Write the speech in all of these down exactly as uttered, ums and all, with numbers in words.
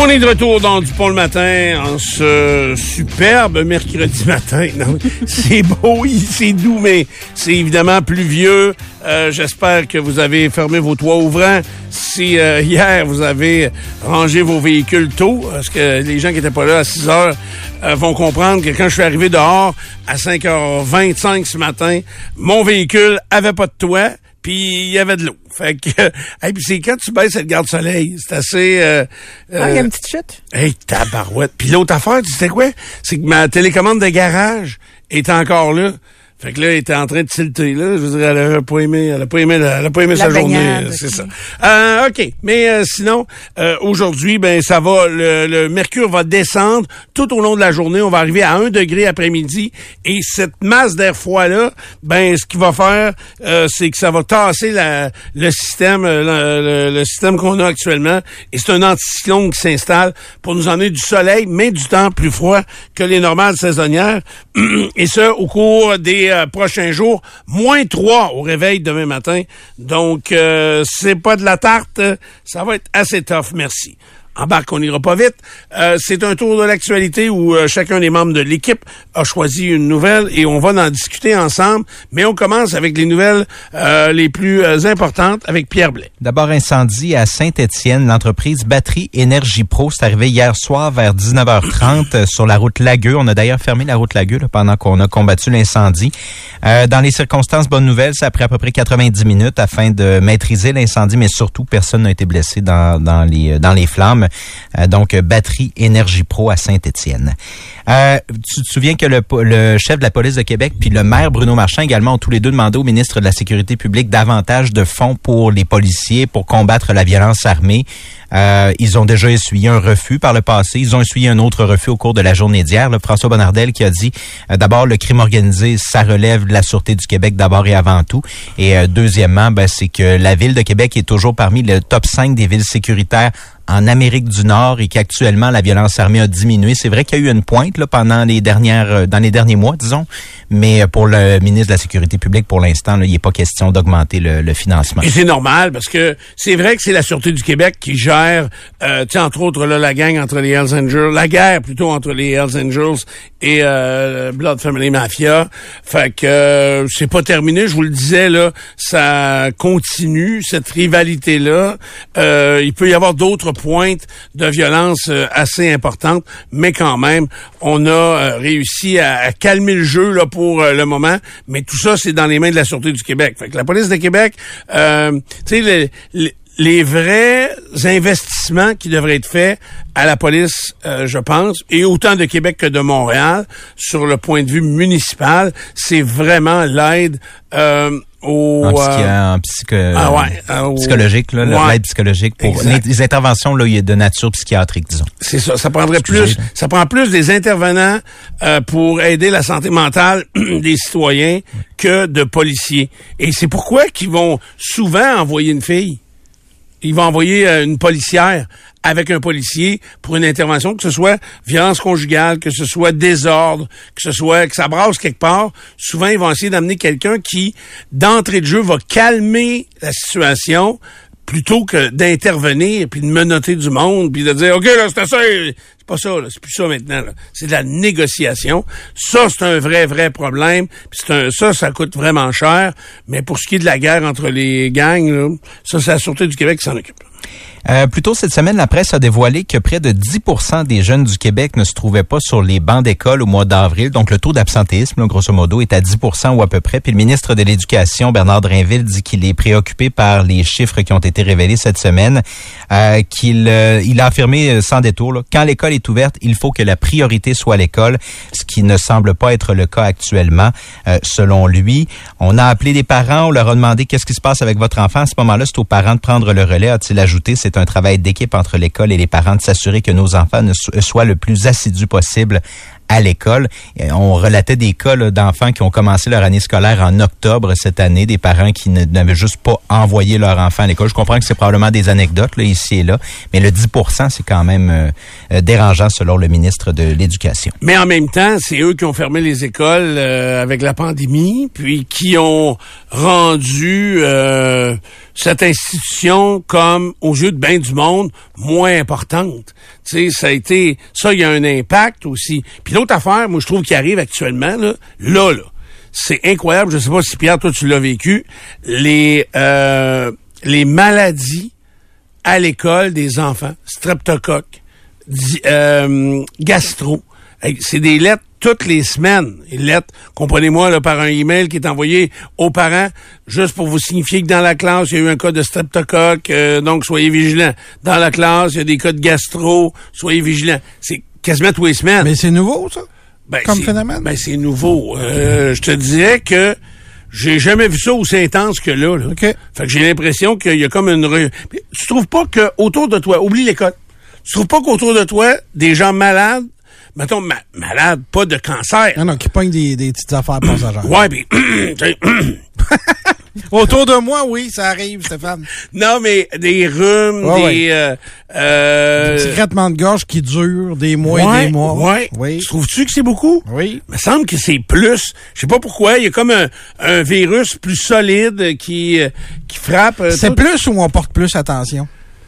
On est de retour dans Dupont le matin en ce superbe mercredi matin. Non, c'est beau, c'est doux, mais c'est évidemment pluvieux. Euh, j'espère que vous avez fermé vos toits ouvrants. Si euh, hier, vous avez rangé vos véhicules tôt, parce que les gens qui étaient pas là à six heures euh, vont comprendre que quand je suis arrivé dehors à cinq heures vingt-cinq ce matin, mon véhicule avait pas de toit. Puis il y avait de l'eau. Fait que hey, puis c'est quand tu baisses cette garde-soleil, c'est assez euh, euh, Ah, il y a une petite chute. Hey, tabarouette. Puis l'autre affaire, tu sais quoi? C'est que ma télécommande de garage est encore là. Fait que là, elle était en train de tilter, là. Je veux dire, elle a pas aimé, elle a pas aimé, elle a pas aimé la sa baignade, journée, c'est okay. ça. Euh, OK. Mais euh, sinon, euh, aujourd'hui, ben, ça va, le, le mercure va descendre tout au long de la journée. On va arriver à un degré après-midi. Et cette masse d'air froid-là, ben, ce qu'il va faire, euh, c'est que ça va tasser la, le système, le, le, le système qu'on a actuellement. Et c'est un anticyclone qui s'installe pour nous emmener du soleil, mais du temps plus froid que les normales saisonnières. Et ça, au cours des Euh, prochains jours, moins trois au réveil demain matin. Donc, euh, c'est pas de la tarte, ça va être assez tough, merci. Embarque, on n'ira pas vite. Euh, c'est un tour de l'actualité où euh, chacun des membres de l'équipe a choisi une nouvelle et on va en discuter ensemble. Mais on commence avec les nouvelles euh, les plus euh, importantes avec Pierre Blais. D'abord, incendie à Saint-Étienne. L'entreprise Batterie Énergie Pro, c'est arrivé hier soir vers dix-neuf heures trente sur la route Lagueux. On a d'ailleurs fermé la route Lagueux là, pendant qu'on a combattu l'incendie. Euh, dans les circonstances, bonne nouvelle, ça a pris à peu près quatre-vingt-dix minutes afin de maîtriser l'incendie, mais surtout, personne n'a été blessé dans, dans, les, dans les flammes. Euh, donc, Batterie Énergie Pro à Saint-Étienne. Euh, tu te souviens que le, le chef de la police de Québec puis le maire Bruno Marchand également ont tous les deux demandé au ministre de la Sécurité publique davantage de fonds pour les policiers pour combattre la violence armée. Euh, ils ont déjà essuyé un refus par le passé. Ils ont essuyé un autre refus au cours de la journée d'hier. Là, François Bonnardel qui a dit euh, d'abord le crime organisé, ça relève de la Sûreté du Québec d'abord et avant tout. Et euh, deuxièmement, ben, c'est que la ville de Québec est toujours parmi le top cinq des villes sécuritaires en Amérique du Nord et qu'actuellement la violence armée a diminué. C'est vrai qu'il y a eu une pointe là pendant les dernières dans les derniers mois, disons, mais pour le ministre de la Sécurité publique, pour l'instant, là, il n'est pas question d'augmenter le, le financement. Et c'est normal parce que c'est vrai que c'est la Sûreté du Québec qui gère, euh, tu sais, entre autres là, la gang entre les Hells Angels, la guerre plutôt entre les Hells Angels et euh, Blood Family Mafia. Fait que euh, c'est pas terminé, je vous le disais là, ça continue cette rivalité là. Euh, il peut y avoir d'autres pointe de violence euh, assez importante, mais quand même, on a euh, réussi à, à calmer le jeu là pour euh, le moment, mais tout ça, c'est dans les mains de la Sûreté du Québec. Fait que la police de Québec, euh, tu sais, les, les, les vrais investissements qui devraient être faits à la police, euh, je pense, et autant de Québec que de Montréal, sur le point de vue municipal, c'est vraiment l'aide euh, Au, en, psychi- euh, en psycho- ah ouais, euh, psychologique, là, ouais, l'aide psychologique pour les, les interventions là, de nature psychiatrique, disons. C'est ça. Ça prendrait Excusez, plus, là. ça prend plus des intervenants euh, pour aider la santé mentale des citoyens que de policiers. Et c'est pourquoi qu'ils vont souvent envoyer une fille. Ils vont envoyer euh, une policière avec un policier pour une intervention, que ce soit violence conjugale, que ce soit désordre, que ce soit que ça brasse quelque part. Souvent, ils vont essayer d'amener quelqu'un qui, d'entrée de jeu, va calmer la situation plutôt que d'intervenir puis de menotter du monde puis de dire OK là c'est ça, c'est pas ça là, c'est plus ça maintenant là. C'est de la négociation. Ça c'est un vrai vrai problème. Puis c'est un ça ça coûte vraiment cher, mais pour ce qui est de la guerre entre les gangs là, ça c'est la Sûreté du Québec qui s'en occupe. Euh, plus tôt cette semaine, la presse a dévoilé que près de dix pour cent des jeunes du Québec ne se trouvaient pas sur les bancs d'école au mois d'avril. Donc, le taux d'absentéisme, là, grosso modo, est à dix pour cent ou à peu près. Puis le ministre de l'Éducation, Bernard Drinville, dit qu'il est préoccupé par les chiffres qui ont été révélés cette semaine. Euh, qu'il euh, il a affirmé sans détour, là, quand l'école est ouverte, il faut que la priorité soit l'école, ce qui ne semble pas être le cas actuellement, euh, selon lui. On a appelé les parents, on leur a demandé qu'est-ce qui se passe avec votre enfant. À ce moment-là, c'est aux parents de prendre le relais, a-t-il ajouté. C'est un travail d'équipe entre l'école et les parents de s'assurer que nos enfants ne so- soient le plus assidus possible à l'école. On relatait des cas là, d'enfants qui ont commencé leur année scolaire en octobre cette année, des parents qui ne, n'avaient juste pas envoyé leur enfant à l'école. Je comprends que c'est probablement des anecdotes là, ici et là, mais le dix pour cent, c'est quand même euh, dérangeant selon le ministre de l'Éducation. Mais en même temps, c'est eux qui ont fermé les écoles euh, avec la pandémie, puis qui ont rendu euh, cette institution comme, aux yeux de bien du monde, moins importante. Tu Tu sais, ça a été... Ça, il y a un impact aussi. Puis l'autre affaire, moi, je trouve qui arrive actuellement, là, là, là, c'est incroyable. Je sais pas si, Pierre, toi, tu l'as vécu. Les, euh, les maladies à l'école des enfants, streptocoque, di, euh, gastro, c'est des lettres toutes les semaines. Des lettres, comprenez-moi, là, par un email qui est envoyé aux parents, juste pour vous signifier que dans la classe, il y a eu un cas de streptocoque, euh, donc soyez vigilants. Dans la classe, il y a des cas de gastro, soyez vigilants. C'est quasiment tous les semaines. Mais c'est nouveau, ça? Ben, comme phénomène? Ben, c'est nouveau. Euh, je te dirais que j'ai jamais vu ça aussi intense que là. là. Okay. Fait que j'ai l'impression qu'il y a comme une... Re... Tu trouves pas que autour de toi, oublie l'école, tu trouves pas qu'autour de toi, des gens malades, mettons, ma- malades, pas de cancer. Non, non, qui pognent des, des petites affaires passagères. Ouais, puis... Autour de moi, oui, ça arrive, Stéphane. Non, mais des rhumes, ouais, des... ouais. Euh, euh... Des petits grattements de gorge qui durent des mois ouais, et des mois. Ouais. Oui. Tu trouves-tu que c'est beaucoup? Oui. Il me semble que c'est plus. Je sais pas pourquoi. Il y a comme un, un virus plus solide qui, qui frappe. C'est tout. plus ou on porte plus attention?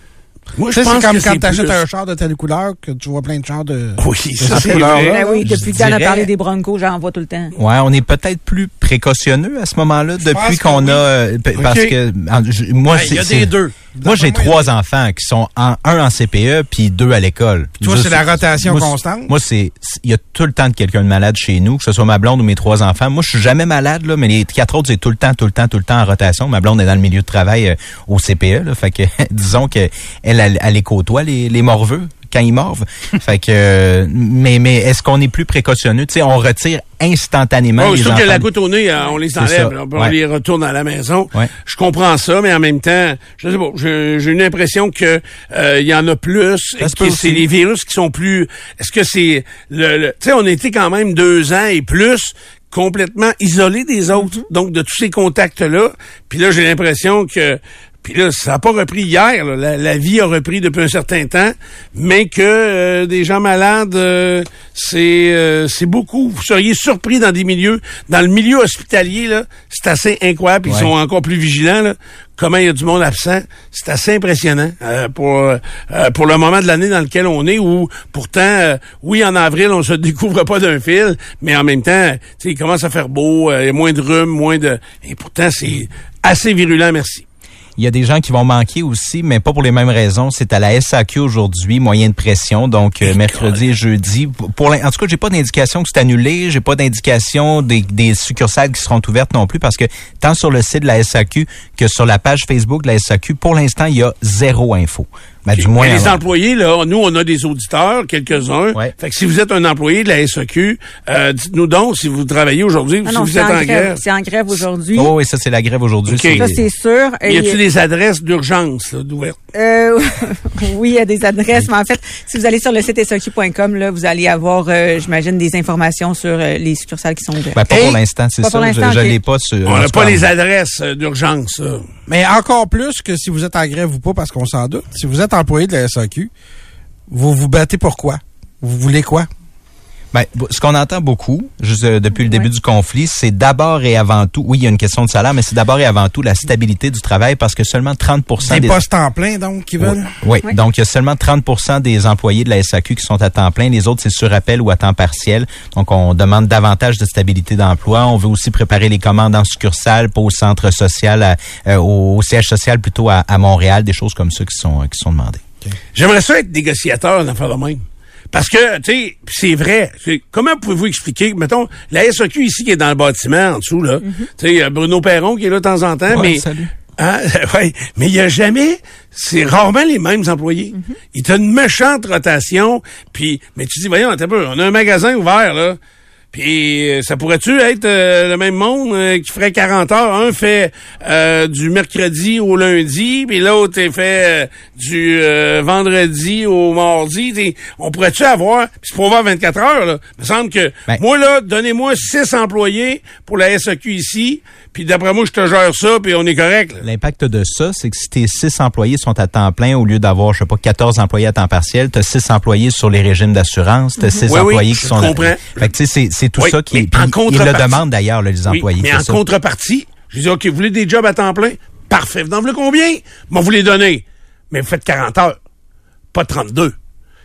Moi, je je pense pense c'est comme que quand c'est t'achètes plus. un char de telle couleur que tu vois plein de chars de, Oui, de ça, cette c'est couleur-là. vrai. Ben oui, Je depuis que Dan a dirais- parlé des Broncos, j'en vois tout le temps. Ouais, on est peut-être plus précautionneux à ce moment-là pense depuis que qu'on oui. a euh, p- parce Ok. que en- je- moi Ben, il y a c'est- des c'est- deux. Moi j'ai D'après trois enfants qui sont en, un en C P E puis deux à l'école. toi, Je- c'est la rotation moi, constante? Moi c'est c'est- il y a tout le temps de quelqu'un de malade chez nous, que ce soit ma blonde ou mes trois enfants. Moi je suis jamais malade là, mais les quatre autres c'est tout le temps tout le temps tout le temps en rotation. Ma blonde est dans le milieu de travail euh, au C P E là, fait que disons que elle elle, elle les côtoie les les morveux quand ils morvent. Fait que euh, mais mais est-ce qu'on est plus précautionneux? Tu sais, on retire instantanément Oh, les surtout enfants. que la goutte au nez, hein, on les C'est enlève, ça, là, puis on ouais. les retourne à la maison. Ouais. Je comprends ça, mais en même temps, je sais pas, j'ai j'ai une impression que euh, il y en a plus, et Ça se peut que c'est aussi. les virus qui sont plus. Est-ce que c'est le, le tu sais, on était quand même deux ans et plus complètement isolés des autres, donc de tous ces contacts-là. Puis là, j'ai l'impression que puis là, ça n'a pas repris hier. Là. La, la vie a repris depuis un certain temps, mais que euh, des gens malades, euh, c'est euh, c'est beaucoup. Vous seriez surpris dans des milieux, dans le milieu hospitalier là, c'est assez incroyable. Ils Ouais. sont encore plus vigilants. Là. Comment il y a du monde absent, c'est assez impressionnant euh, pour euh, pour le moment de l'année dans lequel on est. Où pourtant, euh, oui, en avril, on se découvre pas d'un fil, mais en même temps, tu sais, il commence à faire beau, euh, il y a moins de rhume, moins de, et pourtant c'est assez virulent. Merci. Il y a des gens qui vont manquer aussi, mais pas pour les mêmes raisons. C'est à la S A Q aujourd'hui, moyen de pression, donc euh, mercredi et jeudi. Pour l'in- en tout cas, j'ai pas d'indication que c'est annulé, j'ai pas d'indication des, des succursales qui seront ouvertes non plus, parce que tant sur le site de la S A Q que sur la page Facebook de la S A Q, pour l'instant, il y a zéro info. Ben, du moins, Mais les avant. employés, là, nous, on a des auditeurs, quelques-uns. Ouais. Fait que si vous êtes un employé de la S A Q, euh, dites-nous donc si vous travaillez aujourd'hui ou Ah si non, vous c'est êtes en, en grève. grève. C'est en grève aujourd'hui. Oh, et ça, c'est la grève aujourd'hui. Ok. sur Ça, les- c'est sûr. Y a-t-il Et- des adresses d'urgence là, d'ouvertes? Euh, oui, il y a des adresses, mais en fait, si vous allez sur le site S A Q point com, là, vous allez avoir, euh, j'imagine, des informations sur euh, les succursales qui sont ouvertes. Ben, pas Et- pour l'instant, c'est Pas ça. pour Je, l'instant, je ok. l'ai pas sur. On en n'a tout pas cas, les adresses euh, d'urgence. ça. Mais encore plus que si vous êtes en grève ou pas, parce qu'on s'en doute. Si vous êtes employé de la S A Q, vous vous battez pour quoi? Vous voulez quoi? Ben, ce qu'on entend beaucoup, juste euh, depuis le début Ouais. du conflit, c'est d'abord et avant tout, oui, il y a une question de salaire, mais c'est d'abord et avant tout la stabilité du travail, parce que seulement trente pour cent Des des... postes en plein, donc, qui veulent? Oui, Oui. donc il y a seulement trente pour cent des employés de la S A Q qui sont à temps plein. Les autres, c'est sur appel ou à temps partiel. Donc, on demande davantage de stabilité d'emploi. On veut aussi préparer les commandes en succursale, pas au centre social, à- euh, au, au siège social plutôt à, à Montréal, des choses comme ça qui sont, qui sont demandées. J'aimerais ça être négociateur dans faire de même. Parce que, tu sais, c'est vrai. C'est- Comment pouvez-vous expliquer, mettons, la S A Q ici qui est dans le bâtiment en dessous, là, tu sais, il y a Bruno Perron qui est là de temps en temps, Ouais, mais... salut. Hein? Ouais, mais il y a jamais, c'est rarement les mêmes employés. Il y a une méchante rotation, puis, mais tu dis, voyons, attends un peu, on a un magasin ouvert, là, puis euh, ça pourrait-tu être euh, le même monde euh, qui ferait quarante heures? Un fait euh, du mercredi au lundi, puis l'autre est fait euh, du euh, vendredi au mardi. T'sais, on pourrait-tu avoir, puis c'est pour avoir vingt-quatre heures, là, il me semble que, Ben. moi, là, donnez-moi six employés pour la S A Q ici, puis d'après moi, je te gère ça, puis on est correct, là. L'impact de ça, c'est que si tes six employés sont à temps plein, au lieu d'avoir, je sais pas, quatorze employés à temps partiel, t'as six employés sur les régimes d'assurance, t'as six Oui, oui, employés je qui sont... comprends. Fait que tu sais, c'est, c'est tout Oui, ça qui mais est... puis en ils le contrepartie- demandent d'ailleurs, là, les Oui, employés. mais c'est en ça. contrepartie, je dis, OK, vous voulez des jobs à temps plein? Parfait. Vous en voulez combien? Moi, vous les donnez. Mais vous faites quarante heures, pas trente-deux.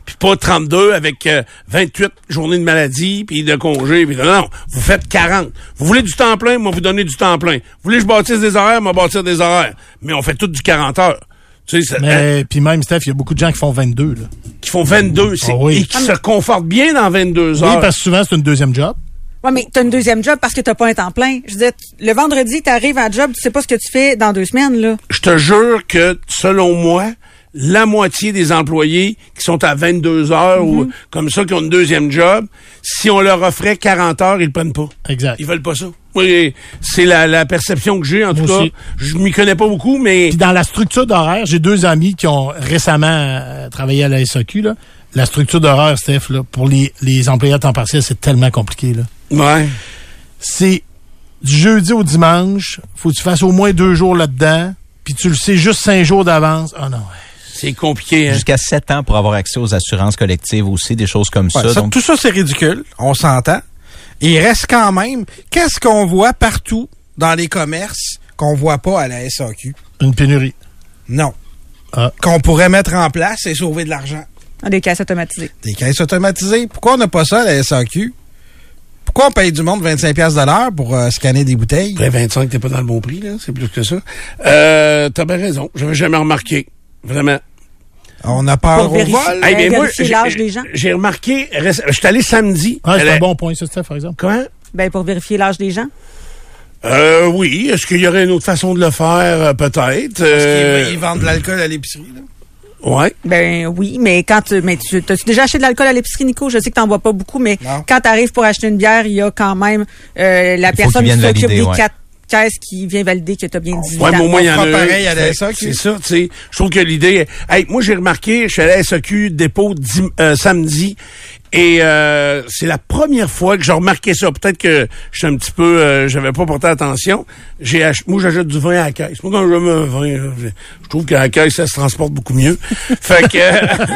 puis pas trente-deux avec euh, vingt-huit journées de maladie, puis de congé. Puis non, non, vous faites quarante. Vous voulez du temps plein, moi vous donnez du temps plein. Vous voulez que je bâtisse des horaires, moi bâtir des horaires. Mais on fait tout du quarante heures. Tu sais, mais puis même, Steph, il y a beaucoup de gens qui font vingt-deux. Là. Qui font vingt-deux, c'est, oh oui. et qui se confortent bien dans vingt-deux heures. Oui, parce que souvent, c'est une deuxième job. Ouais, mais t'as une deuxième job parce que t'as pas un temps plein. Je veux dire, le vendredi, t'arrives à job, tu sais pas ce que tu fais dans deux semaines, là. Je te jure que, selon moi, la moitié des employés qui sont à vingt-deux heures mm-hmm. ou comme ça, qui ont une deuxième job, si on leur offrait quarante heures, ils le prennent pas. Exact. Ils veulent pas ça. Oui, c'est la, la perception que j'ai, en moi tout aussi. cas. Je m'y connais pas beaucoup, mais... Puis dans la structure d'horaire, j'ai deux amis qui ont récemment euh, travaillé à la S A Q, là. La structure d'horaire, Steph, là, pour les, les employés à temps partiel, c'est tellement compliqué, là. Ouais. C'est du jeudi au dimanche, faut que tu fasses au moins deux jours là-dedans, puis tu le sais juste cinq jours d'avance. Ah oh non, ouais. C'est compliqué, hein? Jusqu'à sept ans pour avoir accès aux assurances collectives aussi, des choses comme ouais, ça. ça donc... Tout ça, c'est ridicule. On s'entend. Il reste quand même, qu'est-ce qu'on voit partout dans les commerces qu'on voit pas à la S A Q? Une pénurie. Non. Ah. Qu'on pourrait mettre en place et sauver de l'argent. Des caisses automatisées. Des caisses automatisées. Pourquoi on n'a pas ça à la S A Q? Pourquoi on paye du monde vingt-cinq piastres de l'heure pour euh, scanner des bouteilles? Ben vingt-cinq, t'es pas dans le bon prix, là. C'est plus que ça. Euh, t'as bien raison. J'avais jamais remarqué. Vraiment. On a peur Pour au vérifier, vol. Hey, ben, moi, vérifier j'ai- l'âge des gens. J'ai remarqué, réc- je suis allé samedi. Ah, c'est Elle un est- bon point, ça, Steph, par exemple. Comment? Ben, pour vérifier l'âge des gens. Euh, oui. Est-ce qu'il y aurait une autre façon de le faire? Euh, peut-être. Parce Euh, qu'ils ils vendent de l'alcool à l'épicerie, là. ouais. Ben oui, mais quand tu, mais tu, t'as-tu déjà acheté de l'alcool à l'épicerie, Nico? Je sais que t'en bois pas beaucoup, mais Non. quand t'arrives pour acheter une bière, il y a quand même euh, la faut personne qu'ils qui viennent s'occupe valider, des ouais. quatre caisses qui vient valider que t'as bien dix-huit Ouais, ans. mais au moins, il y en fera a un. pareil à la Fait S A que Q. C'est ça, tu sais. Je trouve que l'idée... Hey, moi, j'ai remarqué, je suis allé à la S A Q dépôt dim- euh, samedi, et euh, c'est la première fois que j'ai remarqué ça. Peut-être que je suis un petit peu... Euh, j'avais pas porté attention. J'ai ach- Moi, j'achète du vin à la caisse. Moi, quand je mets un vin, là, je je trouve qu'à la caisse, ça se transporte beaucoup mieux. Fait que...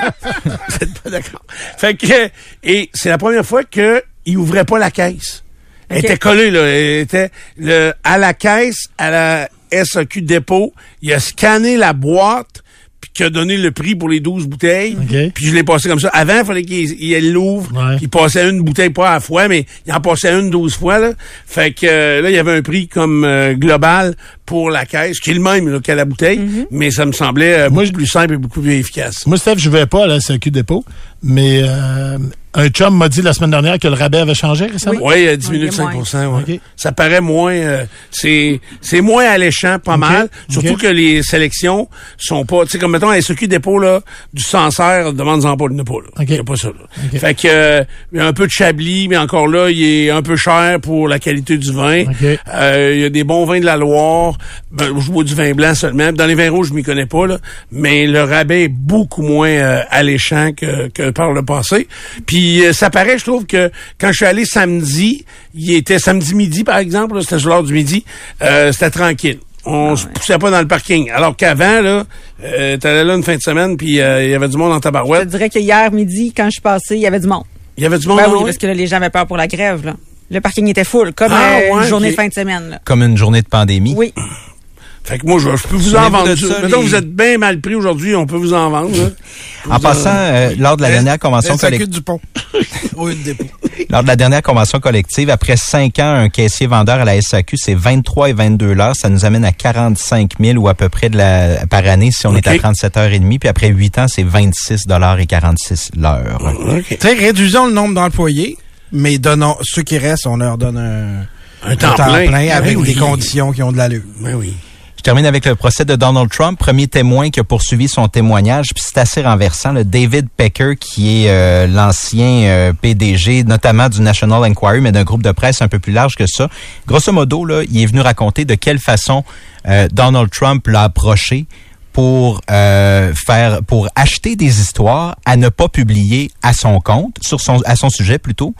Vous êtes pas d'accord. Fait que... Et c'est la première fois qu'ils ouvraient pas la caisse. Elle Ok. était collée, là. Elle était le, à la caisse, à la S A Q dépôt. Il a scanné la boîte, puis qui a donné le prix pour les douze bouteilles. OK. Puis je l'ai passé comme ça. Avant, il fallait qu'il il l'ouvre. Ouais. Il passait une bouteille pas à la fois, mais il en passait une douze fois, là. Fait que euh, là, il y avait un prix comme euh, global pour la caisse, qui est le même là, qu'à la bouteille, Mm-hmm. mais ça me semblait euh, Moi, beaucoup plus simple et beaucoup plus efficace. Moi, Steph, je vais pas à la S A Q dépôt, mais euh, un chum m'a dit la semaine dernière que le rabais avait changé récemment. Oui, euh, diminué Oui, de il y a cinq pour cent. Ouais. OK. Ça paraît moins... euh, c'est c'est moins alléchant, pas OK. mal. Surtout OK. que les sélections sont pas... Tu sais, comme mettons, à S A Q dépôt, là, du Sancerre, demande-en pas, il n'y en a pas, là. OK. Il n'y a pas ça, là. OK. Fait que, euh, il y a un peu de Chablis, mais encore là, il est un peu cher pour la qualité du vin. OK. Euh, il y a des bons vins de la Loire. Ben, je bois du vin blanc seulement. Dans les vins rouges, je m'y connais pas, là. Mais le rabais est beaucoup moins euh, alléchant que, que par le passé. Puis, euh, ça paraît, je trouve que quand je suis allé samedi, il était samedi midi, par exemple, là, c'était sur l'heure du midi, euh, c'était tranquille. On se poussait pas dans le parking. Alors qu'avant, là, euh, t'allais là une fin de semaine, puis euh, il y avait du monde en Je te tabarouette. dirais que hier midi, quand je suis passée, il y avait du monde. Il y avait du monde. Ben ah oui, ouais? parce que là, les gens avaient peur pour la grève, là. Le parking était full, comme Ah, euh, ouais, une journée ok. de fin de semaine, là. Comme une journée de pandémie. Oui. Fait que moi, je, je peux vous en Souvenez-vous vendre. de ça. ça, Mettons que les- vous êtes bien mal pris aujourd'hui, on peut vous en vendre. Là. En passant, euh, lors de la dernière convention S A Q collective, du pont. Oui, le dépôt. lors de la dernière convention collective, après cinq ans, un caissier vendeur à la S A Q, c'est vingt-trois et vingt-deux l'heure. Ça nous amène à quarante-cinq mille ou à peu près de la, par année si on OK. est à trente-sept heures trente. Puis après huit ans, c'est vingt-six dollars et quarante-six l'heure. OK. Tu sais, réduisons le nombre d'employés, mais donnons, ceux qui restent, on leur donne un, Un temps plein. Ben avec oui. des conditions qui ont de l'allure. Ben oui. Je termine avec le procès de Donald Trump, premier témoin qui a poursuivi son témoignage, puis c'est assez renversant. Le David Pecker, qui est euh, l'ancien euh, P D G, notamment du National Enquirer, mais d'un groupe de presse un peu plus large que ça. Grosso modo, là, il est venu raconter de quelle façon euh, Donald Trump l'a approché pour euh, faire, pour acheter des histoires à ne pas publier à son compte, sur son, à son sujet plutôt.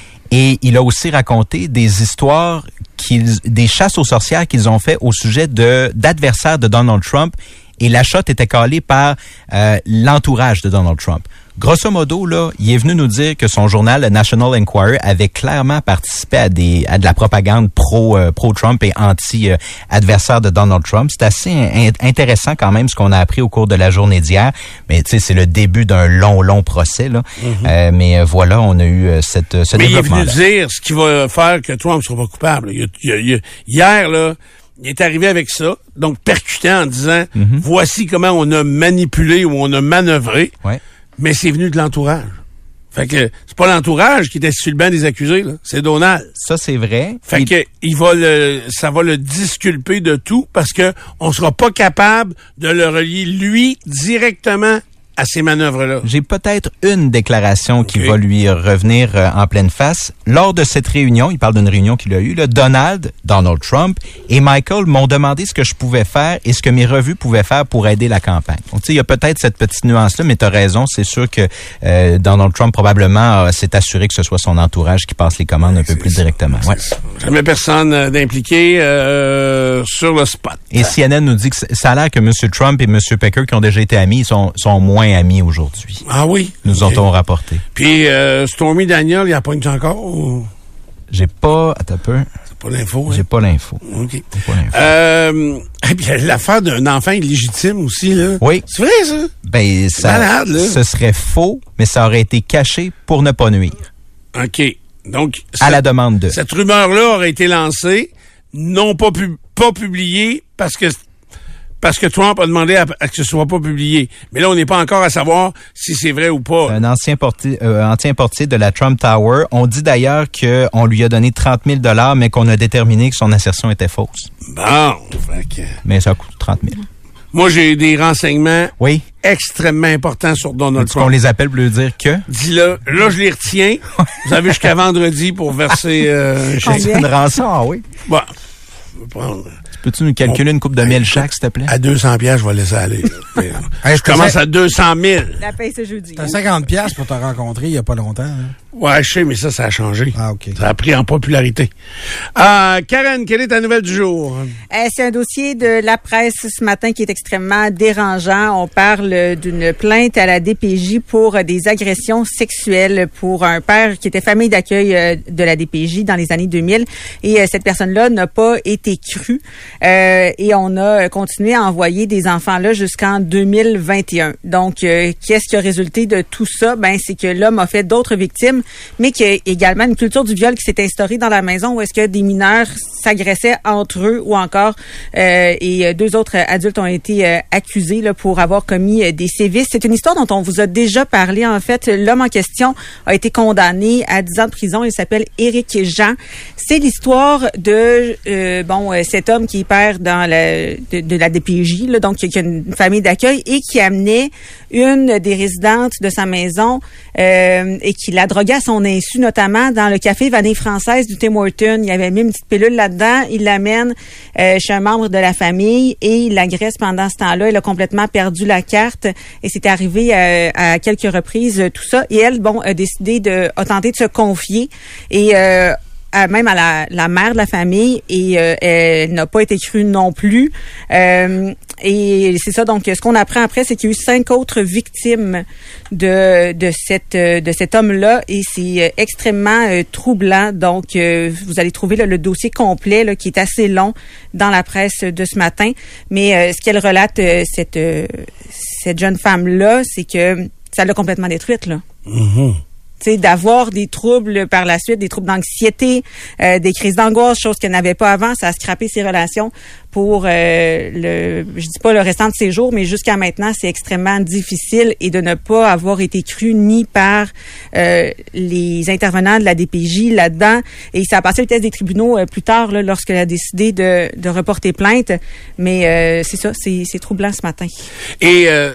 Et il a aussi raconté des histoires qu'ils, des chasses aux sorcières qu'ils ont fait au sujet de d'adversaires de Donald Trump. Et la shot était calée par euh, l'entourage de Donald Trump. Grosso modo, là, il est venu nous dire que son journal, le National Enquirer, avait clairement participé à des à de la propagande pro euh, pro Trump et anti euh, adversaire de Donald Trump. C'est assez in- intéressant quand même ce qu'on a appris au cours de la journée d'hier. Mais tu sais, c'est le début d'un long long procès là. Mm-hmm. Euh, mais euh, voilà, on a eu euh, cette ce mais développement. Mais il est venu dire ce qui va faire que Trump sera pas coupable. Il, il, il, hier là. Il est arrivé avec ça, donc percutant en disant mm-hmm. voici comment on a manipulé ou on a manœuvré, ouais. mais c'est venu de l'entourage. Fait que c'est pas l'entourage qui était sur le banc des accusés, là, c'est Donald. Ça c'est vrai. Fait il... que il va le, ça va le disculper de tout parce que on sera pas capable de le relier lui directement à ces manœuvres-là. J'ai peut-être une déclaration okay. qui va lui revenir euh, en pleine face. Lors de cette réunion, il parle d'une réunion qu'il a eue, là, Donald, Donald Trump et Michael m'ont demandé ce que je pouvais faire et ce que mes revues pouvaient faire pour aider la campagne. Donc, tu sais, il y a peut-être cette petite nuance-là, mais tu as raison, c'est sûr que euh, Donald Trump probablement euh, s'est assuré que ce soit son entourage qui passe les commandes un peu plus directement. Ouais. Jamais personne euh, d'impliqué euh, sur le spot. Et C N N nous dit que ça a l'air que M. Trump et M. Pecker, qui ont déjà été amis, sont, sont moins amis aujourd'hui. Ah oui? Nous okay. ont-on rapporté. Puis euh, Stormy Daniels, il a pointe encore ou... J'ai pas... Attends un peu. C'est pas l'info, J'ai hein? pas l'info. OK. J'ai pas l'info. Euh, et puis l'affaire d'un enfant illégitime aussi, là. Oui. C'est vrai, ça? Ben, ça... Malade, là. Ce serait faux, mais ça aurait été caché pour ne pas nuire. OK. Donc... À la demande de... Cette rumeur-là aurait été lancée, non pas, pu, pas publiée, parce que... Parce que Trump a demandé à, à que ce soit pas publié. Mais là, on n'est pas encore à savoir si c'est vrai ou pas. Un ancien portier, euh, ancien portier de la Trump Tower. On dit d'ailleurs qu'on lui a donné trente mille dollars, mais qu'on a déterminé que son assertion était fausse. Bon, fait que... Mais ça coûte trente mille. Moi, j'ai des renseignements oui. extrêmement importants sur Donald Trump. Est-ce qu'on les appelle pour lui dire que? Dis-le. Là, je les retiens. Vous avez jusqu'à vendredi pour verser euh, un chèque. Une rançon, ah oui. Bon, je vais prendre... Peux-tu nous calculer on, une coupe de mille chaque, s'il te plaît? À deux cents piastres, je vais laisser aller. hey, je commence à deux cent mille. La paye ce jeudi. T'as cinquante piastres pour te rencontrer il y a pas longtemps. Hein? Ouais, je sais, mais ça, ça a changé. Ah, OK. Ça a pris en popularité. Euh, Karen, quelle est ta nouvelle du jour? Euh, c'est un dossier de la presse ce matin qui est extrêmement dérangeant. On parle d'une plainte à la D P J pour des agressions sexuelles pour un père qui était famille d'accueil de la D P J dans les années deux mille. Et euh, cette personne-là n'a pas été crue. Euh, et on a continué à envoyer des enfants-là jusqu'en deux mille vingt et un. Donc, euh, qu'est-ce qui a résulté de tout ça? Ben, c'est que l'homme a fait d'autres victimes, mais qu'il y a également une culture du viol qui s'est instaurée dans la maison où est-ce que des mineurs s'agressaient entre eux ou encore euh, et deux autres adultes ont été euh, accusés là, pour avoir commis euh, des sévices. C'est une histoire dont on vous a déjà parlé. En fait, l'homme en question a été condamné à dix ans de prison. Il s'appelle Éric Jean. C'est l'histoire de euh, bon euh, cet homme qui est père dans la, de, de la D P J, là, donc qui a une famille d'accueil et qui amenait une des résidentes de sa maison euh, et qui la droguait à son insu, notamment dans le café Vanille Française du Tim Hortons. Il avait mis une petite pilule là-dedans. Il l'amène euh, chez un membre de la famille et il l'agresse pendant ce temps-là. Elle a complètement perdu la carte et c'est arrivé euh, à quelques reprises euh, tout ça. Et elle, bon, a décidé de, a tenté de se confier et euh, à, même à la, la mère de la famille et euh, elle n'a pas été crue non plus. Euh, et c'est ça, donc ce qu'on apprend après, c'est qu'il y a eu cinq autres victimes de de cette de cet homme-là et c'est extrêmement euh, troublant. Donc euh, vous allez trouver là, le dossier complet là, qui est assez long dans la presse de ce matin. Mais euh, ce qu'elle relate, euh, cette euh, cette jeune femme-là, c'est que ça l'a complètement détruite là. Mm-hmm. Tu sais, d'avoir des troubles par la suite, des troubles d'anxiété, euh, des crises d'angoisse, chose qu'elle n'avait pas avant, ça a scrappé ses relations pour euh, le, je dis pas le restant de ses jours, mais jusqu'à maintenant, c'est extrêmement difficile et de ne pas avoir été cru ni par euh, les intervenants de la D P J là-dedans. Et ça a passé le test des tribunaux euh, plus tard, là, lorsqu'elle a décidé de, de reporter plainte. Mais euh, c'est ça, c'est, c'est troublant ce matin. Et euh,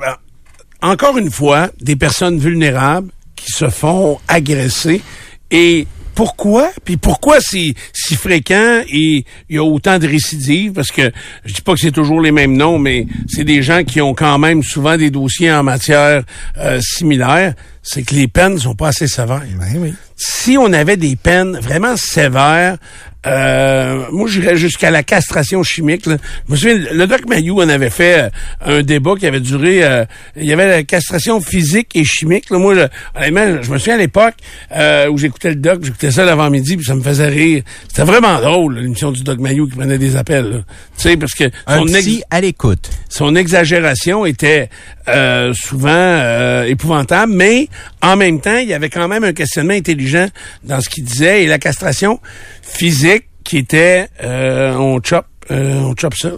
encore une fois, des personnes vulnérables qui se font agresser. Et pourquoi? Puis pourquoi c'est si fréquent et il y a autant de récidives? Parce que je dis pas que c'est toujours les mêmes noms, mais c'est des gens qui ont quand même souvent des dossiers en matière euh, similaire. C'est que les peines sont pas assez sévères. Ben oui. Si on avait des peines vraiment sévères Euh, moi, j'irais jusqu'à la castration chimique. Là. Je me souviens, le Doc Mayou en avait fait euh, un débat qui avait duré... Euh, il y avait la castration physique et chimique. Là. Moi, je, honnêtement, je me souviens à l'époque euh, où j'écoutais le Doc, j'écoutais ça l'avant-midi, puis ça me faisait rire. C'était vraiment drôle, l'émission du Doc Mayou qui prenait des appels. Tu sais, parce que... Un son psy ex- à l'écoute. Son exagération était euh, souvent euh, épouvantable, mais en même temps, il y avait quand même un questionnement intelligent dans ce qu'il disait. Et la castration physique qui était euh, on chope, euh, on chope ça,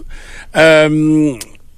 euh,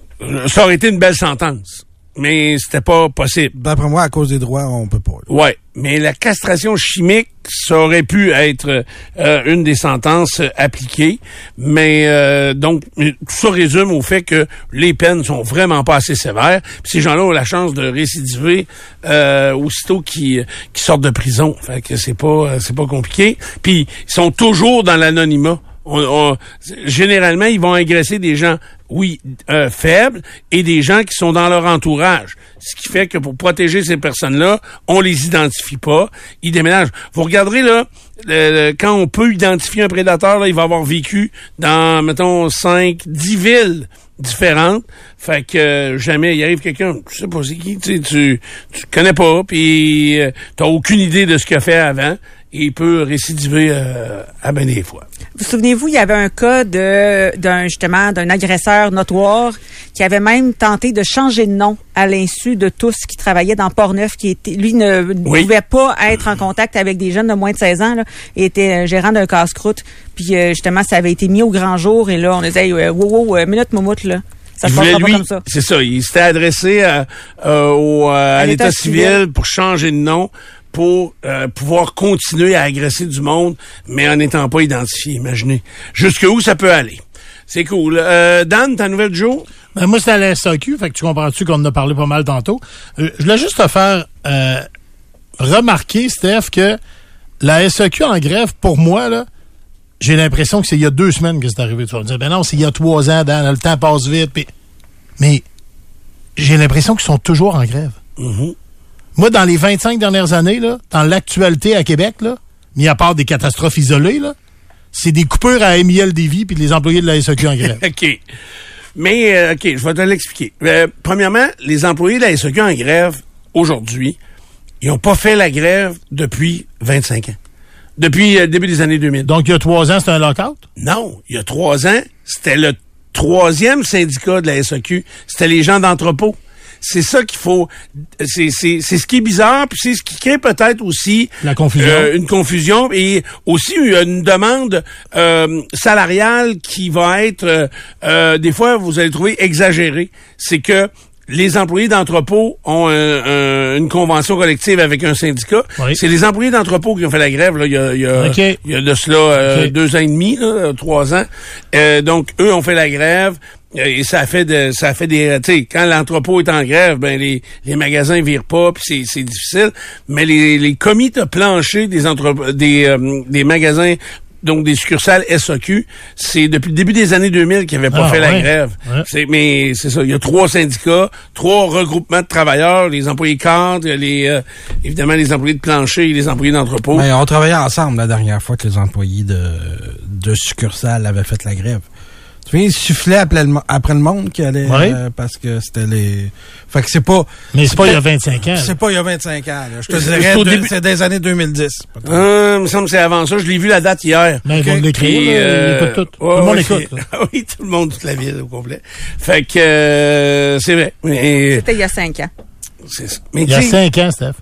ça aurait été une belle sentence. Mais c'était pas possible. D'après moi, à cause des droits, on peut pas. Là. Ouais, mais la castration chimique, ça aurait pu être euh, une des sentences euh, appliquées. Mais euh, donc, tout ça résume au fait que les peines sont vraiment pas assez sévères. Puis ces gens-là ont la chance de récidiver euh, aussitôt qu'ils, qu'ils sortent de prison. Fait que c'est pas c'est pas compliqué. Puis ils sont toujours dans l'anonymat. On, on, généralement, ils vont agresser des gens, oui, euh, faibles, et des gens qui sont dans leur entourage. Ce qui fait que pour protéger ces personnes-là, on les identifie pas. Ils déménagent. Vous regarderez, là, le, le, quand on peut identifier un prédateur, là, il va avoir vécu dans, mettons, cinq, dix villes différentes. Fait que euh, jamais il arrive quelqu'un, tu sais pas c'est qui, tu sais, tu, tu connais pas, puis euh, t'as aucune idée de ce qu'il a fait avant. Et il peut récidiver euh, à bien des fois. Vous souvenez-vous, il y avait un cas de d'un justement d'un agresseur notoire qui avait même tenté de changer de nom à l'insu de tous qui travaillaient dans Portneuf, qui était lui ne oui. pouvait pas être en contact avec des jeunes de moins de seize ans là, et était euh, gérant d'un casse-croûte. Puis euh, justement, ça avait été mis au grand jour et là on disait hey, wow, wow, wow, minute moumoute là. Ça il se voulait, passera lui, pas comme ça. C'est ça, il s'était adressé à, euh, au, euh, à, à l'État, l'État civil, civil pour changer de nom, pour euh, pouvoir continuer à agresser du monde, mais en n'étant pas identifié, imaginez. Jusqu'où ça peut aller. C'est cool. Euh, Dan, ta nouvelle du jour? Ben, moi, c'était à la S A Q, fait que tu comprends-tu qu'on en a parlé pas mal tantôt. Euh, je voulais juste te faire euh, remarquer, Steph, que la S A Q en grève, pour moi, là, j'ai l'impression que c'est il y a deux semaines que c'est arrivé. Tu vas me dire, ben non, c'est il y a trois ans, Dan, le temps passe vite. Pis... Mais j'ai l'impression qu'ils sont toujours en grève. Mm-hmm. Moi, dans les vingt-cinq dernières années, là, dans l'actualité à Québec, là, mis à part des catastrophes isolées, là, c'est des coupures à M I L-Davy puis les employés de la S A Q en grève. OK. Mais, euh, OK, je vais te l'expliquer. Euh, premièrement, les employés de la S A Q en grève, aujourd'hui, ils n'ont pas fait la grève depuis vingt-cinq ans. Depuis euh, début des années deux mille. Donc, il y a trois ans, c'était un lockout? Non, il y a trois ans, c'était le troisième syndicat de la S A Q. C'était les gens d'entrepôt. C'est ça qu'il faut... C'est, c'est, c'est ce qui est bizarre, puis c'est ce qui crée peut-être aussi... La confusion. Euh, une confusion, et aussi une demande euh, salariale qui va être... Euh, euh, des fois, vous allez trouver exagérée. C'est que les employés d'entrepôt ont un, un, une convention collective avec un syndicat. Oui. C'est les employés d'entrepôt qui ont fait la grève, là, il y a, il y a, okay. il y a de cela euh, okay. deux ans et demi, là, trois ans. Euh, donc, eux ont fait la grève. Et ça a fait de, ça a fait des, tu sais, quand l'entrepôt est en grève, ben les, les magasins virent pas, puis c'est, c'est difficile. Mais les, les commis de plancher des entre, des, euh, des magasins, donc des succursales S A Q, c'est depuis le début des années deux mille qu'ils n'avaient pas ah, fait ouais. la grève. Ouais. C'est, mais c'est ça, il y a trois syndicats, trois regroupements de travailleurs, les employés cadres, les, euh, évidemment les employés de plancher et les employés d'entrepôt. Mais on travaillait ensemble la dernière fois que les employés de, de succursales avaient fait la grève. Tu vois, ils sifflaient après le, après le monde qui allait, oui. euh, parce que c'était les... Fait que c'est pas... Mais c'est, c'est pas il y a vingt-cinq ans. C'est là. pas il y a vingt-cinq ans, là. Je te c'est, dirais, c'est, de, début... c'est des années deux mille dix. Euh, il me semble que c'est avant ça. Je l'ai vu la date hier. Mais okay. ils vont l'écrire, Puis, euh, ils écoutent tout. Ouais, tout le monde ouais, écoute. Oui, tout le monde, toute la ville au complet. Fait que euh, c'est vrai. Mais, C'était il y a cinq ans. C'est ça. Mais il y a cinq ans, Steph.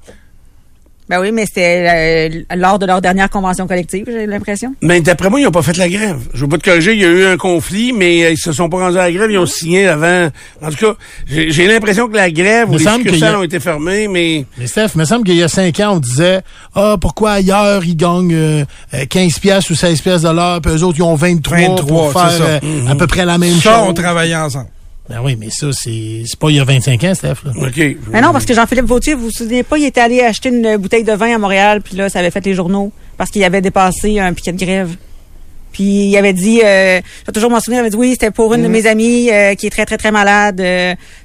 Ben oui, mais c'était euh, lors de leur dernière convention collective, j'ai l'impression. Mais d'après moi, ils n'ont pas fait la grève. Je veux pas te corriger, il y a eu un conflit, mais euh, ils se sont pas rendus à la grève, ils ont signé avant. En tout cas, j'ai, j'ai l'impression que la grève ou les succursales a... ont été fermées, mais... Mais Steph, il me semble qu'il y a cinq ans, on disait « Ah, pourquoi ailleurs, ils gagnent euh, quinze piastres ou seize piastres de l'heure, puis eux autres, ils ont vingt-trois, vingt-trois pour faire euh, mm-hmm. à peu près la même ça, chose. » Ça, on travaillait ensemble. Ben oui, mais ça, c'est, c'est pas il y a vingt-cinq ans, Steph. Là. OK. Mais non, parce que Jean-Philippe Vautier, vous vous souvenez pas, il était allé acheter une bouteille de vin à Montréal, puis là, ça avait fait les journaux, parce qu'il avait dépassé un piquet de grève. Puis il avait dit, euh, je vais toujours m'en souvenir, il avait dit, oui, c'était pour une mm-hmm. de mes amies euh, qui est très, très, très malade. Euh,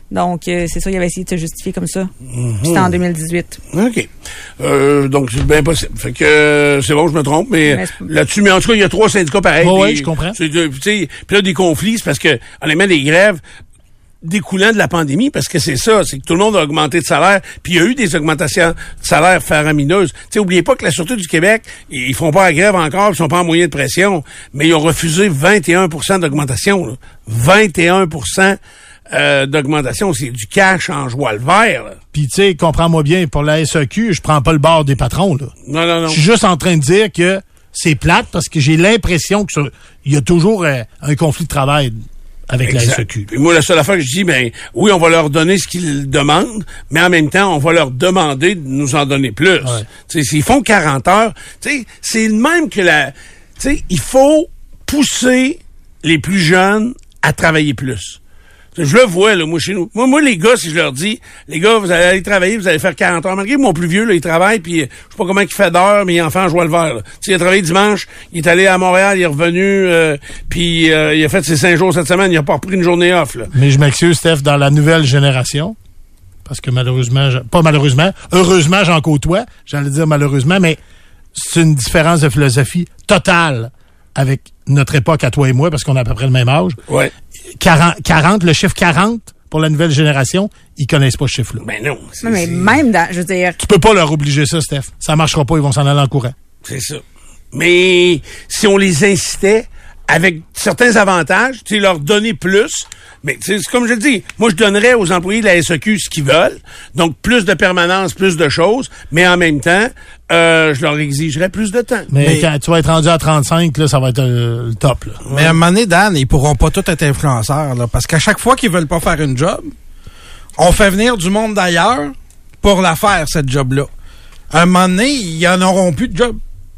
Donc, euh, c'est ça, il avait essayé de se justifier comme ça. Mm-hmm. C'était en deux mille dix-huit. OK. Euh, donc, c'est bien possible. Fait que euh, c'est bon, je me trompe, mais, mais c'est... là-dessus, mais en tout cas, il y a trois syndicats pareils. Oh, puis, oui, je comprends. C'est, tu sais, puis là, des conflits, c'est parce que, honnêtement, des grèves découlant de la pandémie, parce que c'est ça, c'est que tout le monde a augmenté de salaire, puis il y a eu des augmentations de salaire faramineuses. Tu sais, oubliez pas que la Sûreté du Québec, ils font pas la grève encore, ils sont pas en moyen de pression, mais ils ont refusé vingt et un pour cent d'augmentation, là. vingt et un pour cent euh, d'augmentation, c'est du cash en joie le vert, là. Puis, tu sais, comprends-moi bien, pour la S A Q, je prends pas le bord des patrons, là. Non, non, non. Je suis juste en train de dire que c'est plate parce que j'ai l'impression que ça- il y a toujours euh, un conflit de travail avec Exact. la S A Q. Puis moi, la seule affaire que je dis, ben oui, on va leur donner ce qu'ils demandent, mais en même temps, on va leur demander de nous en donner plus. Ouais. Tu sais, s'ils font quarante heures, tu sais, c'est le même que la... Tu sais, il faut pousser les plus jeunes à travailler plus. Je le vois, là, moi, chez nous. Moi, moi, les gars, si je leur dis, les gars, vous allez aller travailler, vous allez faire quarante heures. Malgré mon plus vieux, là, il travaille, puis je sais pas comment il fait d'heures, mais il en fait en joie le vert, là. Tu sais, il a travaillé dimanche, il est allé à Montréal, il est revenu, euh, puis euh, il a fait ses cinq jours cette semaine, il a pas repris une journée off, là. Mais je m'excuse, Steph, dans la nouvelle génération, parce que malheureusement, je- pas malheureusement, heureusement, j'en côtoie, j'allais dire malheureusement, mais c'est une différence de philosophie totale avec notre époque à toi et moi, parce qu'on a à peu près le même âge. Ouais. quarante, quarante, le chiffre quarante, pour la nouvelle génération, ils connaissent pas ce chiffre-là. Ben non. c'est- Non, mais c'est- même dans, je veux dire, Tu peux pas leur obliger ça, Steph. Ça marchera pas, ils vont s'en aller en courant. C'est ça. Mais si on les incitait avec certains avantages, tu sais, leur donner plus, mais tu sais, c'est comme je le dis, moi je donnerais aux employés de la S A Q ce qu'ils veulent, donc plus de permanence, plus de choses, mais en même temps, euh, je leur exigerais plus de temps. Mais, Mais- quand tu vas être rendu à trente-cinq, là, ça va être euh, le top. Là. Mais à un moment donné, Dan, ils pourront pas tous être influenceurs, là, parce qu'à chaque fois qu'ils veulent pas faire une job, on fait venir du monde d'ailleurs pour la faire, cette job-là. À un moment donné, ils en auront plus de job.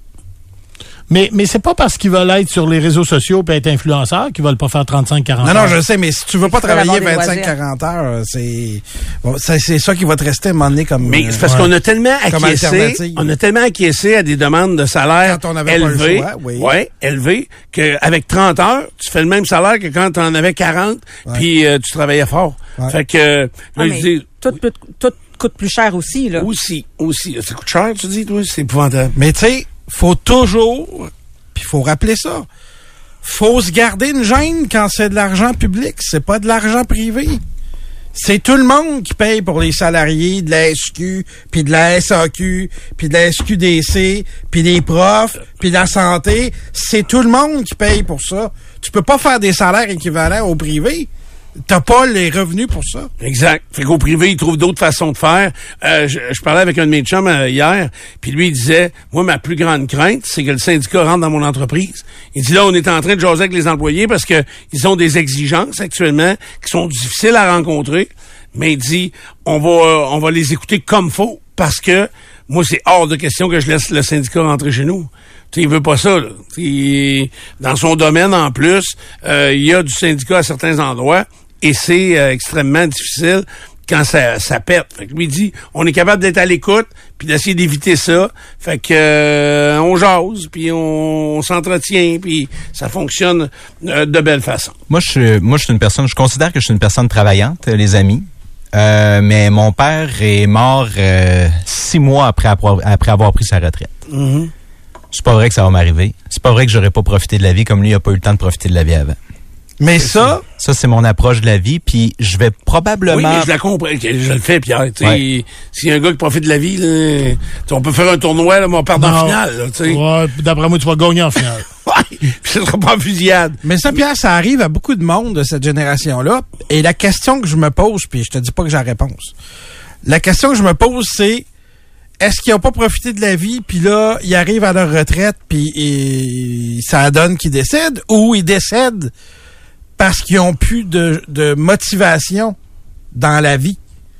Mais, mais c'est pas parce qu'ils veulent être sur les réseaux sociaux et être influenceurs qu'ils veulent pas faire trente-cinq quarante Non, non, heures. je sais, mais si tu veux pas Il faudrait travailler avoir des vingt-cinq à quarante heures, c'est, bon, c'est, c'est ça qui va te rester à un moment donné comme... Mais euh, c'est parce ouais. qu'on a tellement Comme acquiescé, alternative. on a tellement acquiescé à des demandes de salaire Quand on avait pas le élevées, choix, oui. ouais, élevées, qu'avec trente heures, tu fais le même salaire que quand tu en avais quarante, Ouais. puis euh, tu travaillais fort. Ouais. Fait que, euh, là, ah, ils mais disent, tout, peut- tout coûte plus cher aussi, là. aussi, aussi, ça coûte cher, tu dis, toi, c'est épouvantable. Mais tu sais, faut toujours, puis faut rappeler ça, faut se garder une gêne quand c'est de l'argent public, c'est pas de l'argent privé. C'est tout le monde qui paye pour les salariés de la S Q, puis de la S A Q, puis de la S Q D C, puis des profs, puis de la santé. C'est tout le monde qui paye pour ça. Tu peux pas faire des salaires équivalents au privé. T'as pas les revenus pour ça. Exact. Fait qu'au privé, ils trouvent d'autres façons de faire. Euh, je, je parlais avec un de mes chums euh, hier, puis lui, il disait, moi, ma plus grande crainte, c'est que le syndicat rentre dans mon entreprise. Il dit, là, on est en train de jaser avec les employés parce que ils ont des exigences actuellement qui sont difficiles à rencontrer. Mais il dit, on va, euh, on va les écouter comme faut parce que moi, c'est hors de question que je laisse le syndicat rentrer chez nous. Tu sais, il veut pas ça, là. Il- dans son domaine, en plus, euh, il y a du syndicat à certains endroits et c'est euh, extrêmement difficile quand ça, ça pète. Fait que lui, il dit, on est capable d'être à l'écoute puis d'essayer d'éviter ça. Fait que euh, on jase, puis on, on s'entretient, puis ça fonctionne euh, de belle façon. Moi, je suis, moi, je suis une personne, je considère que je suis une personne travaillante, euh, les amis. Euh, mais mon père est mort euh, six mois après, avoir- après avoir pris sa retraite. Mm-hmm. C'est pas vrai que ça va m'arriver. C'est pas vrai que j'aurais pas profité de la vie comme lui, il a pas eu le temps de profiter de la vie avant. Mais ça, Ça, c'est mon approche de la vie, puis je vais probablement... Oui, mais je la comprends. Je le fais, Pierre. Tu sais, Ouais. s'il y a un gars qui profite de la vie, là, tu sais, on peut faire un tournoi, là, mais on perd en Non. finale. Là, tu sais. Ouais, d'après moi, tu vas gagner en finale. Ouais, puis ce sera pas en fusillade. mais ça, Pierre, ça arrive à beaucoup de monde de cette génération-là. Et la question que je me pose, puis je te dis pas que j'ai la réponse. La question que je me pose, c'est est-ce qu'ils n'ont pas profité de la vie, puis là, ils arrivent à leur retraite, puis et, ça donne qu'ils décèdent, ou ils décèdent parce qu'ils ont plus de, de motivation dans la vie.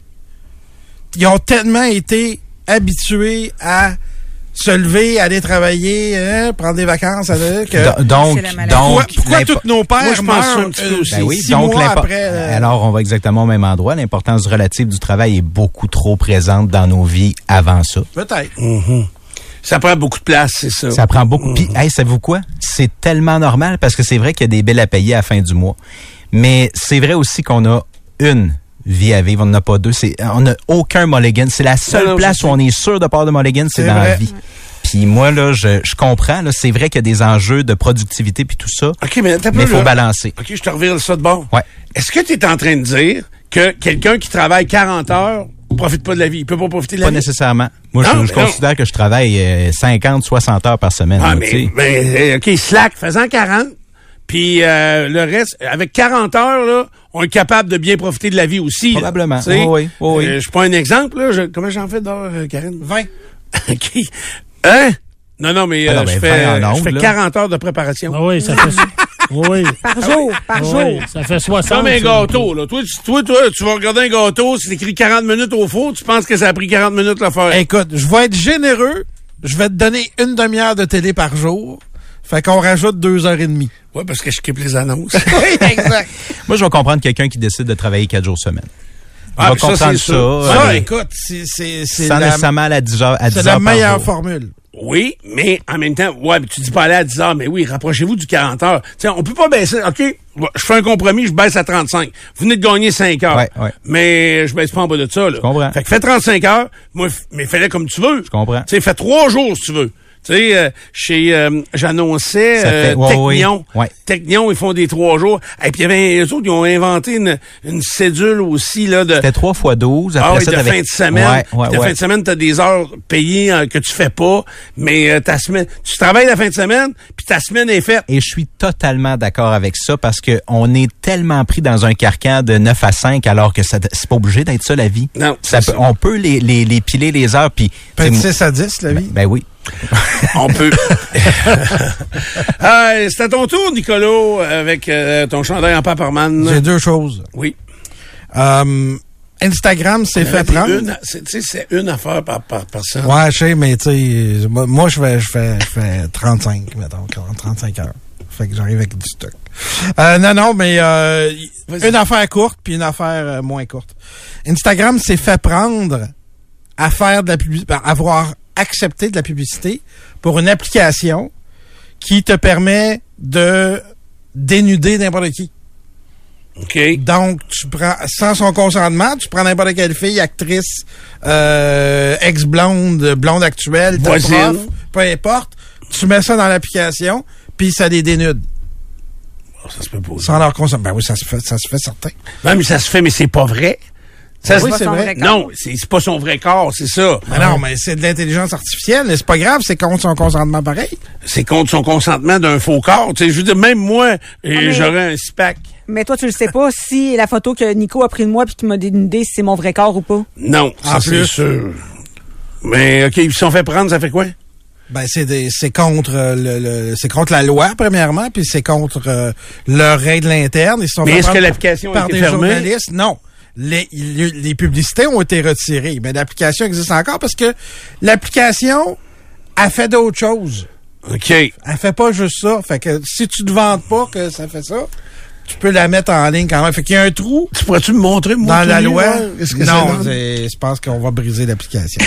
Ils ont tellement été habitués à se lever, aller travailler, hein, prendre des vacances, aller, que... Do- Donc, C'est la maladie. donc, Pourquoi, pourquoi l'impo- tous nos pères Moi, je pense meurent un petit peu euh, aussi. Ben oui, six donc mois l'impo- après... euh, alors on va exactement au même endroit. L'importance relative du travail est beaucoup trop présente dans nos vies avant ça. Peut-être. Ça prend beaucoup de place, c'est ça. Ça prend beaucoup. Puis, hey, savez-vous quoi? C'est tellement normal parce que c'est vrai qu'il y a des billes à payer à la fin du mois. Mais c'est vrai aussi qu'on a une vie à vivre. On n'en a pas deux. C'est, on n'a aucun mulligan. C'est la seule non, non, place où on est sûr de part de mulligan, c'est, C'est dans vrai. la vie. Puis moi, là, je, je comprends. Là, c'est vrai qu'il y a des enjeux de productivité puis tout ça. OK, mais t'as Mais il peu, faut là. balancer. OK, je te revire ça de bord. Ouais. Est-ce que tu es en train de dire que quelqu'un qui travaille quarante heures profite pas de la vie? Il peut pas profiter de la Pas vie? nécessairement. Moi, Non, je, je mais non. considère que je travaille euh, cinquante, soixante heures par semaine. Ah, là, mais, tu sais. mais, OK, slack, faisant quarante. Puis euh, le reste, avec quarante heures, là, on est capable de bien profiter de la vie aussi. là. Probablement. Tu sais, Oui, oui, oui, oui. euh, je suis pas un exemple, là. Je- comment j'en fais d'heures, euh, Karine? vingt. OK. Hein? Non, non, mais Ah euh, non, je ben, fais, vingt en je fais ondes, là. quarante heures de préparation. Ah oui, ça fait ça. Oui. Par jour, par Ah jour. oui, ça fait soixante. Comme un ça. gâteau, là. Toi, tu, toi, toi, tu vas regarder un gâteau, c'est écrit quarante minutes au four, tu penses que ça a pris quarante minutes le faire. Écoute, je vais être généreux. Je vais te donner une demi-heure de télé par jour. Fait qu'on rajoute deux heures et demie. Ouais, parce que je skippe les annonces. Oui, exact. Moi, je vais comprendre quelqu'un qui décide de travailler quatre jours semaine. Ah, va mais ça, comprendre c'est ça. sûr. Ça, euh, écoute, c'est, c'est, c'est sans la, nécessairement aller à dix heures, à dix c'est heures la par meilleure jour. formule. Oui, mais en même temps, ouais, mais tu dis pas aller à dix heures, mais oui, rapprochez-vous du quarante heures. T'sais, on peut pas baisser, OK, je fais un compromis, je baisse à trente-cinq. Vous venez de gagner cinq heures. Ouais, ouais. Mais je baisse pas en bas de ça, là. Je comprends. Fait que fais trente-cinq heures, moi, f- mais fais-le comme tu veux. Je comprends. Tu sais, fais trois jours si tu veux. Tu sais, euh, chez, euh, j'annonçais, Ça euh, fait- ouais, Technion. ouais. Ouais. Technion, ils font des trois jours. Et puis, il y avait, eux autres, ils ont inventé une, une cédule aussi, là, de, C'était trois fois douze. Après ah oui, ça, de t'avais- fin de semaine. Ouais, ouais, Puis de ouais. fin de semaine, t'as des heures payées euh, que tu fais pas, mais euh, ta semaine, tu travailles la fin de semaine, puis ta semaine est faite. Et je suis totalement d'accord avec ça parce que on est tellement pris dans un carcan de neuf à cinq alors que ça, c'est pas obligé d'être ça la vie. Non, Ça c'est peut- ça. on peut les, les, les piler les heures puis Peut être c'est- six à dix, la vie. ben oui. On peut. Ah, c'est à ton tour, Nicolas, avec euh, ton chandail en Paperman. J'ai deux choses. Oui. Euh, Instagram s'est fait C'est prendre. une, c'est, tu sais, c'est une affaire par, par personne. Ouais, je sais, mais tu sais, moi, moi, je fais, je fais, je fais trente-cinq, mettons, quarante, trente-cinq heures. Fait que j'arrive avec du stock. Euh, non, non, mais euh, Vas-y. une affaire courte puis une affaire euh, moins courte. Instagram s'est fait prendre à faire de la publicité, à avoir accepté de la publicité pour une application qui te permet de dénuder n'importe qui. OK. Donc, tu prends, sans son consentement, tu prends n'importe quelle fille, actrice, euh, ex-blonde, blonde actuelle, ta Voisine. prof, peu importe, tu mets ça dans l'application, puis ça les dénude. Oh, ça se peut pas. Sans leur consentement. Ben oui, ça se fait, ça se fait certain. Non, mais ça se fait, mais c'est pas vrai. Ça Oui, se- c'est son vrai. vrai corps. Non, c'est, c'est pas son vrai corps, c'est ça. Mais non, mais c'est de l'intelligence artificielle, mais c'est pas grave, c'est contre son consentement pareil. C'est contre son consentement d'un faux corps. Tu sais, je veux dire, même moi, euh, mais- j'aurais un SPAC. Mais toi, tu le sais pas si la photo que Nico a pris de moi puis qui m'a dénudé, si c'est mon vrai corps ou pas. Non, En ça, c'est plus. sûr. Mais, OK, ils se sont fait prendre, ça fait quoi? Ben c'est des, c'est contre euh, le, le- c'est contre la loi premièrement, puis c'est contre euh, leurs règles internes. Ils se sont Mais fait est-ce que prendre l'application a par été des fermée? journalistes? Non. Les, les, les publicités ont été retirées, mais l'application existe encore parce que l'application a fait d'autres choses. OK. Elle fait pas juste ça. Fait que si tu te vantes pas que ça fait ça, tu peux la mettre en ligne quand même. Fait qu'il y a un trou Tu pourrais-tu me montrer, moi, dans tout la nu, loi. là? Qu'est-ce que ça Non, donne? c'est- je pense qu'on va briser l'application.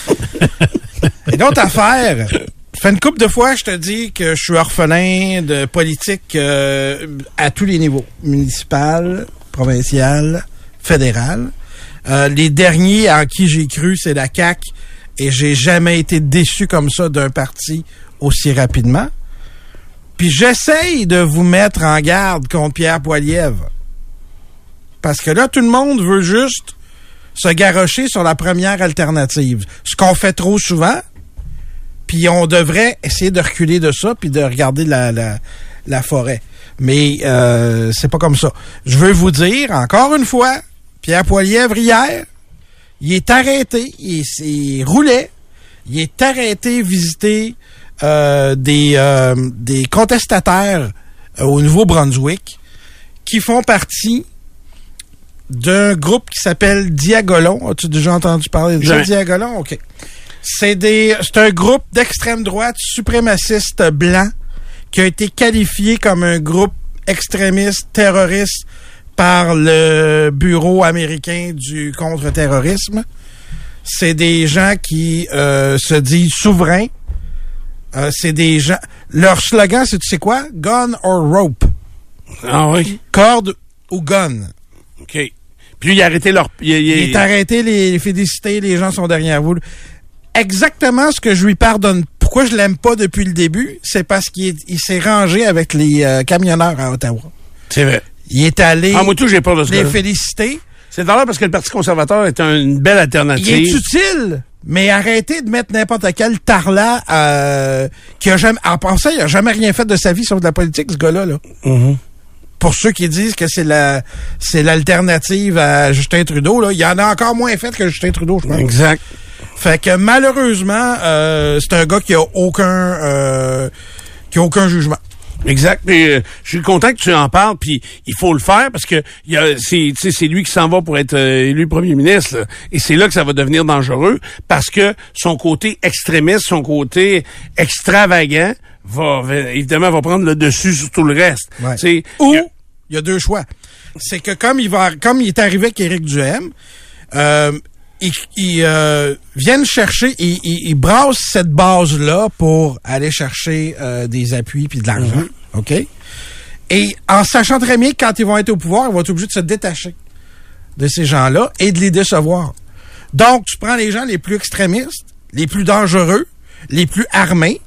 Et d'autres affaires. Fait une couple de fois, je te dis que je suis orphelin de politique euh, à tous les niveaux. Municipal, provincial, fédéral. Euh, les derniers en qui j'ai cru, c'est la C A Q. Et j'ai jamais été déçu comme ça d'un parti aussi rapidement. Puis j'essaye de vous mettre en garde contre Pierre Poilievre. Parce que là, tout le monde veut juste se garrocher sur la première alternative. Ce qu'on fait trop souvent, puis on devrait essayer de reculer de ça, puis de regarder la, la, la forêt. Mais euh, c'est pas comme ça. Je veux vous dire, encore une fois, Pierre Poilievre, hier, il est arrêté, il, il roulait, il est arrêté visiter euh, des, euh, des contestataires euh, au Nouveau-Brunswick qui font partie d'un groupe qui s'appelle Diagolon. As-tu déjà entendu parler de ça, Jamais. Diagolon? OK. C'est des, c'est un groupe d'extrême droite suprémaciste blanc qui a été qualifié comme un groupe extrémiste terroriste par le Bureau américain du contre-terrorisme. C'est des gens qui euh, se disent souverains. Euh, c'est des gens... Leur slogan, c'est, tu sais quoi? Gun or rope. Ah oui? Corde ou gun. OK. Puis lui, il a arrêté leur... Il, il, il est arrêté, les, les féliciter, les gens sont derrière vous. Exactement ce que je lui pardonne. Pourquoi je l'aime pas depuis le début? C'est parce qu'il est, il s'est rangé avec les euh, camionneurs à Ottawa. C'est vrai. Il est allé ah, moi tout, j'ai peur de ce les gars-là. féliciter. C'est drôle parce que le Parti conservateur est une belle alternative. Il est utile, mais arrêtez de mettre n'importe quel tarlat euh, qui a jamais... En pensant, il a jamais rien fait de sa vie sur de la politique, ce gars-là. Là. Mm-hmm. Pour ceux qui disent que c'est la c'est l'alternative à Justin Trudeau, là, il y en a encore moins fait que Justin Trudeau, je pense. Exact. Fait que malheureusement, euh, c'est un gars qui a aucun euh, qui a aucun jugement. Exact. Mais euh, je suis content que tu en parles, puis il faut le faire parce que il y a, c'est, tu sais, c'est lui qui s'en va pour être euh, élu premier ministre, là. Et c'est là que ça va devenir dangereux parce que son côté extrémiste, son côté extravagant, va, va évidemment va prendre le dessus sur tout le reste. Ouais. Tu sais, Ou il y a- il y a deux choix. C'est que comme il va, comme il est arrivé avec Éric Duhaime, euh, ils, ils euh, viennent chercher, ils, ils, ils brassent cette base-là pour aller chercher euh, des appuis puis de l'argent, Mm-hmm. OK? Et en sachant très bien que quand ils vont être au pouvoir, ils vont être obligés de se détacher de ces gens-là et de les décevoir. Donc, tu prends les gens les plus extrémistes, les plus dangereux, les plus armés,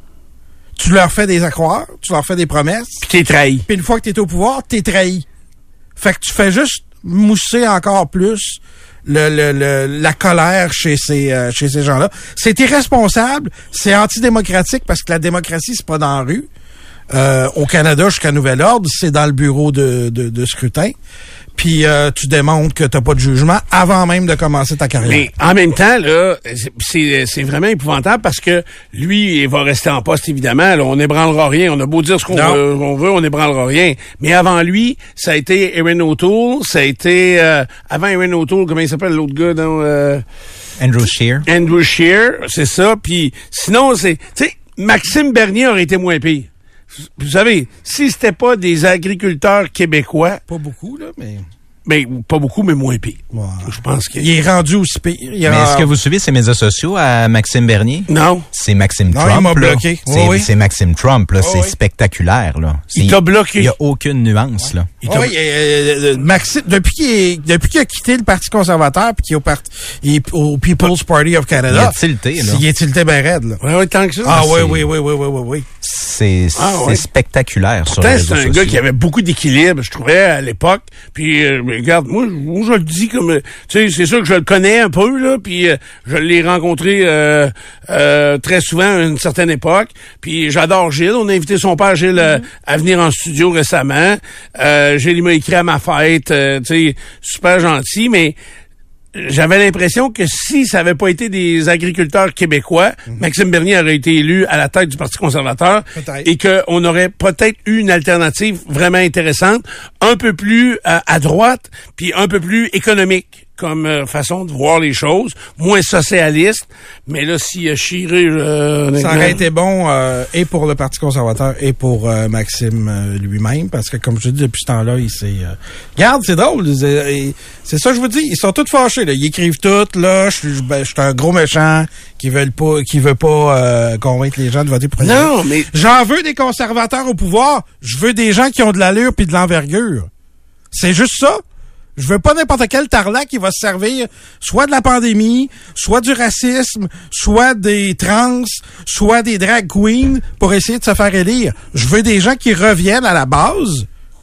tu leur fais des accroires, tu leur fais des promesses, puis t'es trahi. puis une fois que t'es au pouvoir, t'es trahi. Fait que tu fais juste mousser encore plus le, le, le, la colère chez ces, euh, chez ces gens-là. C'est irresponsable, c'est antidémocratique parce que la démocratie, c'est pas dans la rue. Euh, au Canada, jusqu'à nouvel ordre, c'est dans le bureau de, de, de scrutin. Puis euh, tu démontres que t'as pas de jugement avant même de commencer ta carrière. Mais en même temps, là, c'est, c'est vraiment épouvantable parce que lui, il va rester en poste, évidemment. Là, on n'ébranlera rien. On a beau dire ce qu'on Non. veut, qu'on veut, on n'ébranlera rien. Mais avant lui, ça a été Erin O'Toole. Ça a été... Euh, avant Erin O'Toole, comment il s'appelle l'autre gars? Non, euh, Andrew Scheer. Andrew Scheer, c'est ça. Puis sinon, c'est... Tu sais, Maxime Bernier aurait été moins pire. Vous savez, si c'était pas des agriculteurs québécois, Pas beaucoup, là, mais... ben, pas beaucoup, mais moins pire. Ouais. Je pense que... Il est rendu aussi pire. Il Mais est-ce que vous suivez ses médias sociaux à Maxime Bernier? Non. C'est Maxime Non, Trump. il m'a là. bloqué. C'est, Oui, oui. c'est Maxime Trump, là. Oui, c'est oui. spectaculaire, là. C'est- Il t'a bloqué. Il n'y a aucune nuance, là. Il t'a- Oui, euh, euh, Maxime, depuis qu'il est, depuis qu'il a quitté le Parti conservateur puis qu'il est au, parti, il est au People's Party of Canada. Il a tilté, là. Il est tilté ben raide, là. Ouais, ouais, tant que ça. Ah c'est- oui, oui, oui, oui, oui, oui, oui. C'est, Ah, c'est ouais. spectaculaire sur les Pourtant, réseaux c'est un sociaux. gars qui avait beaucoup d'équilibre, je trouvais, à l'époque. Puis, euh, regarde, moi, je- moi, je le dis comme... euh, Tu sais, c'est sûr que je le connais un peu, là, puis euh, je l'ai rencontré euh, euh, très souvent à une certaine époque. Puis, j'adore Gilles. On a invité son père, Gilles, euh, à venir en studio récemment. Euh, Gilles, il m'a écrit à ma fête, euh, tu sais, super gentil, mais... J'avais l'impression que si ça avait pas été des agriculteurs québécois, Maxime Bernier aurait été élu à la tête du Parti conservateur Peut-être. et qu'on aurait peut-être eu une alternative vraiment intéressante, un peu plus euh, à droite, puis un peu plus économique comme euh, façon de voir les choses, moins socialiste. Mais là, s'il a chiré... Euh, Ça aurait été bon euh, et pour le Parti conservateur et pour euh, Maxime euh, lui-même, parce que comme je dis, depuis ce temps-là, il s'est... Euh... Regarde, c'est drôle. C'est, c'est ça que je vous dis. Ils sont tous fâchés. Là. Ils écrivent tout. Là, je suis ben, je suis un gros méchant qui veulent pas, qui veut pas euh, convaincre les gens de voter pour lui. Non, mais... J'en veux des conservateurs au pouvoir. Je veux des gens qui ont de l'allure puis de l'envergure. C'est juste ça. Je veux pas n'importe quel tarlac qui va se servir soit de la pandémie, soit du racisme, soit des trans, soit des drag queens pour essayer de se faire élire. Je veux des gens qui reviennent à la base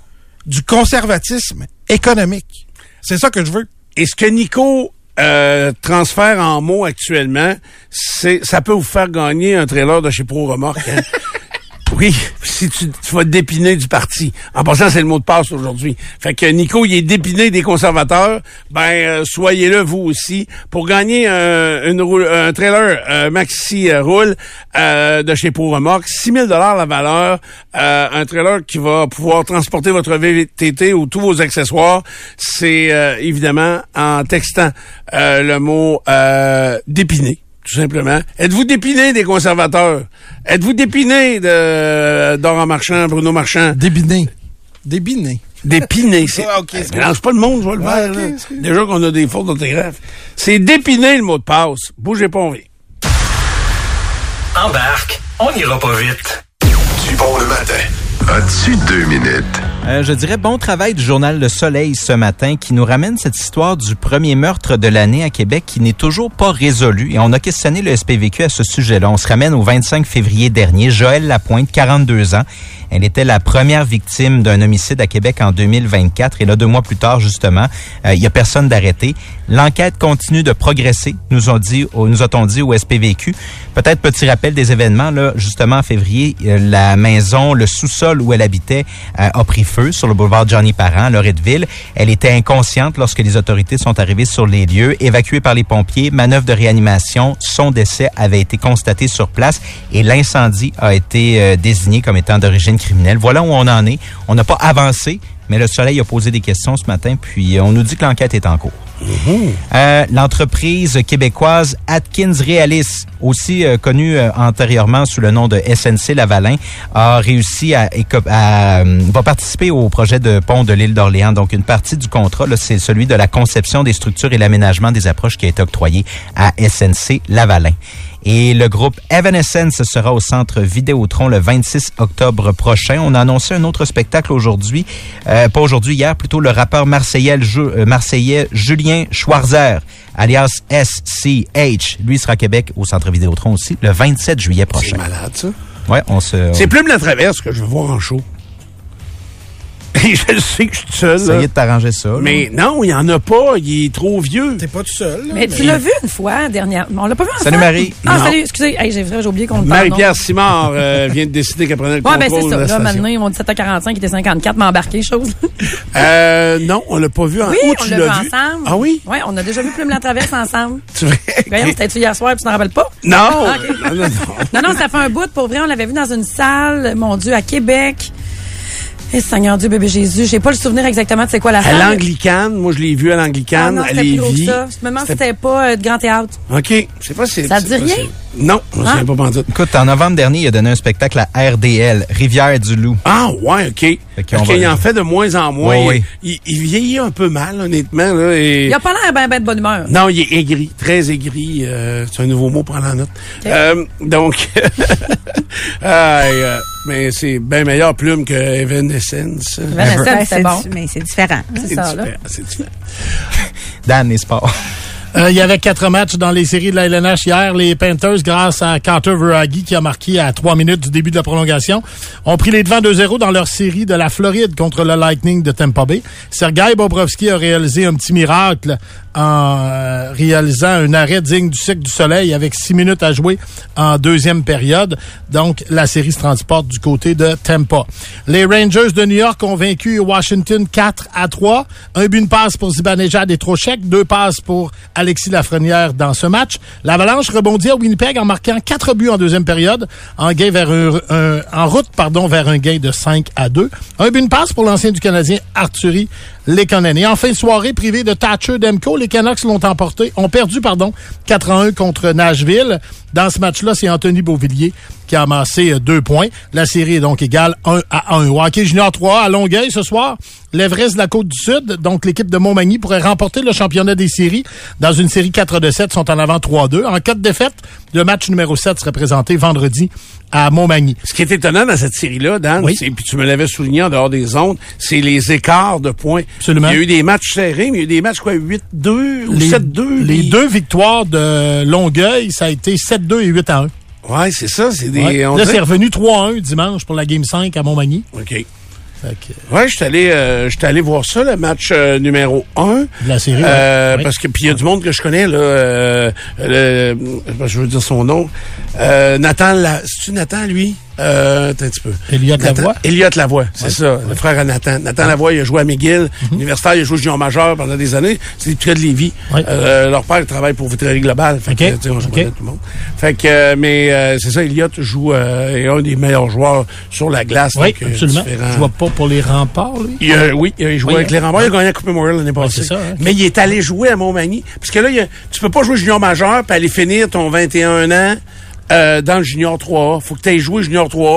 du conservatisme économique. C'est ça que je veux. Et ce que Nico euh, transfère en mots actuellement, c'est ça peut vous faire gagner un trailer de chez Pro Remorque. Hein? Oui, si tu, tu vas dépiner du parti. En passant, c'est le mot de passe aujourd'hui. Fait que Nico, il est dépiné des conservateurs. Ben, euh, soyez-le vous aussi pour gagner un, une roule, un trailer euh, maxi euh, roule euh, de chez Pro Remorque, six mille dollars la valeur. Euh, un trailer qui va pouvoir transporter votre V T T ou tous vos accessoires. C'est euh, évidemment en textant euh, le mot euh, dépiné. Tout simplement. Êtes-vous dépiné des conservateurs? Êtes-vous dépiné de Dora Marchand, Bruno Marchand? Débiné. Débiné. Dépiné, c'est... Ah, ok, c'est Eh, mélange pas le monde, je vais le Ouais, faire. ok, là. c'est- Déjà qu'on a des fautes d'orthographe. C'est dépiné le mot de passe. Bougez pas, on vient. Embarque, on ira pas vite. Du bon le matin. As-tu deux minutes? Euh, je dirais bon travail du journal Le Soleil ce matin qui nous ramène cette histoire du premier meurtre de l'année à Québec qui n'est toujours pas résolu. Et on a questionné le S P V Q à ce sujet-là. On se ramène au vingt-cinq février dernier. Joëlle Lapointe, quarante-deux ans. Elle était la première victime d'un homicide à Québec en deux mille vingt-quatre. Et là, deux mois plus tard, justement, euh, il y a personne d'arrêté. L'enquête continue de progresser, nous ont dit, nous a-t-on dit au S P V Q. Peut-être petit rappel des événements, là, justement en février, euh, la maison, le sous-sol où elle habitait euh, a pris feu sur le boulevard Johnny Parent, à Loretteville. Elle était inconsciente lorsque les autorités sont arrivées sur les lieux. Évacuée par les pompiers, manœuvre de réanimation, son décès avait été constaté sur place et l'incendie a été euh, désigné comme étant d'origine criminelle. Voilà où on en est. On n'a pas avancé, mais le Soleil a posé des questions ce matin, puis on nous dit que l'enquête est en cours. Mmh. Euh, l'entreprise québécoise Atkins Realis, aussi euh, connue euh, antérieurement sous le nom de S N C Lavalin, a réussi à, à, à va participer au projet de pont de l'île d'Orléans. Donc, une partie du contrat, là, c'est celui de la conception des structures et l'aménagement des approches qui a été octroyé à S N C Lavalin. Et le groupe Evanescence sera au Centre Vidéotron le vingt-six octobre prochain. On a annoncé un autre spectacle aujourd'hui, euh, pas aujourd'hui, hier, plutôt le rappeur marseillais, euh, marseillais Julien Schwarzer, alias S C H. Lui sera à Québec au Centre Vidéotron aussi, le vingt-sept juillet prochain. C'est malade, ça. Ouais, on se... C'est Plume la Traverse que je veux voir en show. Et je le sais que je suis tout seul. Essayez de t'arranger ça. Là. Mais non, il n'y en a pas. Il est trop vieux. T'es pas tout seul. Là, mais, mais tu l'as vu une fois, dernière. On l'a pas vu ensemble. Salut Marie. Ah, Non. salut, excusez. Hey, j'ai vrai, j'ai oublié qu'on le parle. Marie-Pierre Simard euh, vient de décider qu'elle prenait le Ouais, contrôle ben c'est de ça. la Là, station. maintenant, ils m'ont dit sept heures quarante-cinq, il était cinquante-quatre, m'a embarqué, chose. Euh, non, on l'a pas vu. En... Oui, Où on tu l'a l'as vu ensemble. Ah oui? Oui, on a déjà vu Plume la Traverse ensemble. Tu veux... Voyons, c'était-tu hier soir, puis tu t'en rappelles pas? Non. Ah, ok. non, non, non. Non, non, ça fait un bout. Pour vrai, on l'avait vu dans une salle, mon Dieu, à Québec. Eh, Seigneur Dieu, bébé Jésus. J'ai pas le souvenir exactement de c'est quoi la À salle. l'Anglicane, moi je l'ai vu à Ah l'Anglicane, non, à c'était plus gros que Lévis. ça. Je me demande si c'était pas euh, de Grand Théâtre. OK. Je sais pas si Ça te dit c'est- rien? c'est- Non, je ne Ah. sais pas pantoute. Écoute, en novembre dernier, il a donné un spectacle à R D L, Rivière-du-Loup. Ah, ouais, OK. Fait qu'on Parce va- qu'il en fait de moins en moins. Oui, oui. Il, il vieillit un peu mal, honnêtement. Là, et... Il a pas l'air ben, ben de bonne humeur. Non, il est aigri, très aigri. Euh, c'est un nouveau mot, prends la note. Euh, donc, ah, euh, mais c'est bien meilleure Plume que Evanescence. Evanescence, Ben, c'était bon. du- mais c'est différent. C'est ça, là. différent, c'est différent. Dan, les sports. Euh, il y avait quatre matchs dans les séries de la L N H hier. Les Panthers, grâce à Carter Verhaeghe, qui a marqué à trois minutes du début de la prolongation, ont pris les devants deux zéro dans leur série de la Floride contre le Lightning de Tampa Bay. Sergei Bobrovski a réalisé un petit miracle en euh, réalisant un arrêt digne du Cirque du Soleil avec six minutes à jouer en deuxième période. Donc, la série se transporte du côté de Tampa. Les Rangers de New York ont vaincu Washington quatre à trois. Un but, une passe pour Zibanejad et Trocheck. Deux passes pour Alexis Lafrenière dans ce match. L'Avalanche rebondit à Winnipeg en marquant quatre buts en deuxième période, en gain vers un, un- en route, pardon, vers un gain de cinq à deux. Un but, une passe pour l'ancien du Canadien Arthurie Lekonen. Et en fin de soirée, privé de Thatcher Demko, les Canucks l'ont emporté, ont perdu, pardon, quatre à un contre Nashville. Dans ce match-là, c'est Anthony Beauvillier qui a amassé euh, deux points. La série est donc égale un à un. Au hockey junior trois à Longueuil ce soir, l'Everest de la Côte-du-Sud, donc l'équipe de Montmagny, pourrait remporter le championnat des séries. Dans une série quatre de sept, sont en avant trois à deux. En cas de défaite, le match numéro sept serait présenté vendredi à Montmagny. Ce qui est étonnant dans cette série-là, Dan, Oui. c'est- puis tu me l'avais souligné en dehors des ondes, c'est les écarts de points. Absolument. Il y a eu des matchs serrés, mais il y a eu des matchs, quoi, huit deux ou Les, sept deux. les puis- deux victoires de Longueuil, ça a été sept deux et huit à un. Ouais, c'est ça, c'est des... Ouais. on Là, dirait- c'est revenu trois à un dimanche pour la Game cinq à Montmagny. OK. Fait que, Ouais, je suis allé, euh, j'étais allé voir ça, le match euh, numéro un. de la série. Euh, ouais. Parce que puis il y a du monde que je connais là. Euh, le, je veux dire son nom. Euh, Nathan, la, c'est-tu Nathan lui? Euh, attends un petit peu. Elliott Nathan- Lavoie? Elliott Lavoie, c'est ça, le frère à Nathan. Nathan Lavoie, il a joué à McGill, universitaire, il a joué junior majeur pendant des années. C'est des petits gars de Lévis. Ouais. Euh, leur père il travaille pour Vétérinaire Global. Fait OK. que, tu sais, on se OK. connaît tout le monde. Fait que, euh, mais euh, c'est ça, Elliott joue euh, est un des meilleurs joueurs sur la glace. Oui, donc, euh, absolument. différent. Je vois pas pour les remparts, lui. Il a- oui, il a joué Oui, avec hein. les Remparts. Il a gagné la Coupe Memorial l'année passée. c'est ça, hein. Mais il est allé jouer à Montmagny. Parce que là, il y a- tu peux pas jouer junior majeur puis aller finir ton vingt et un ans euh, dans le junior trois A. Faut que tu aies joué junior trois A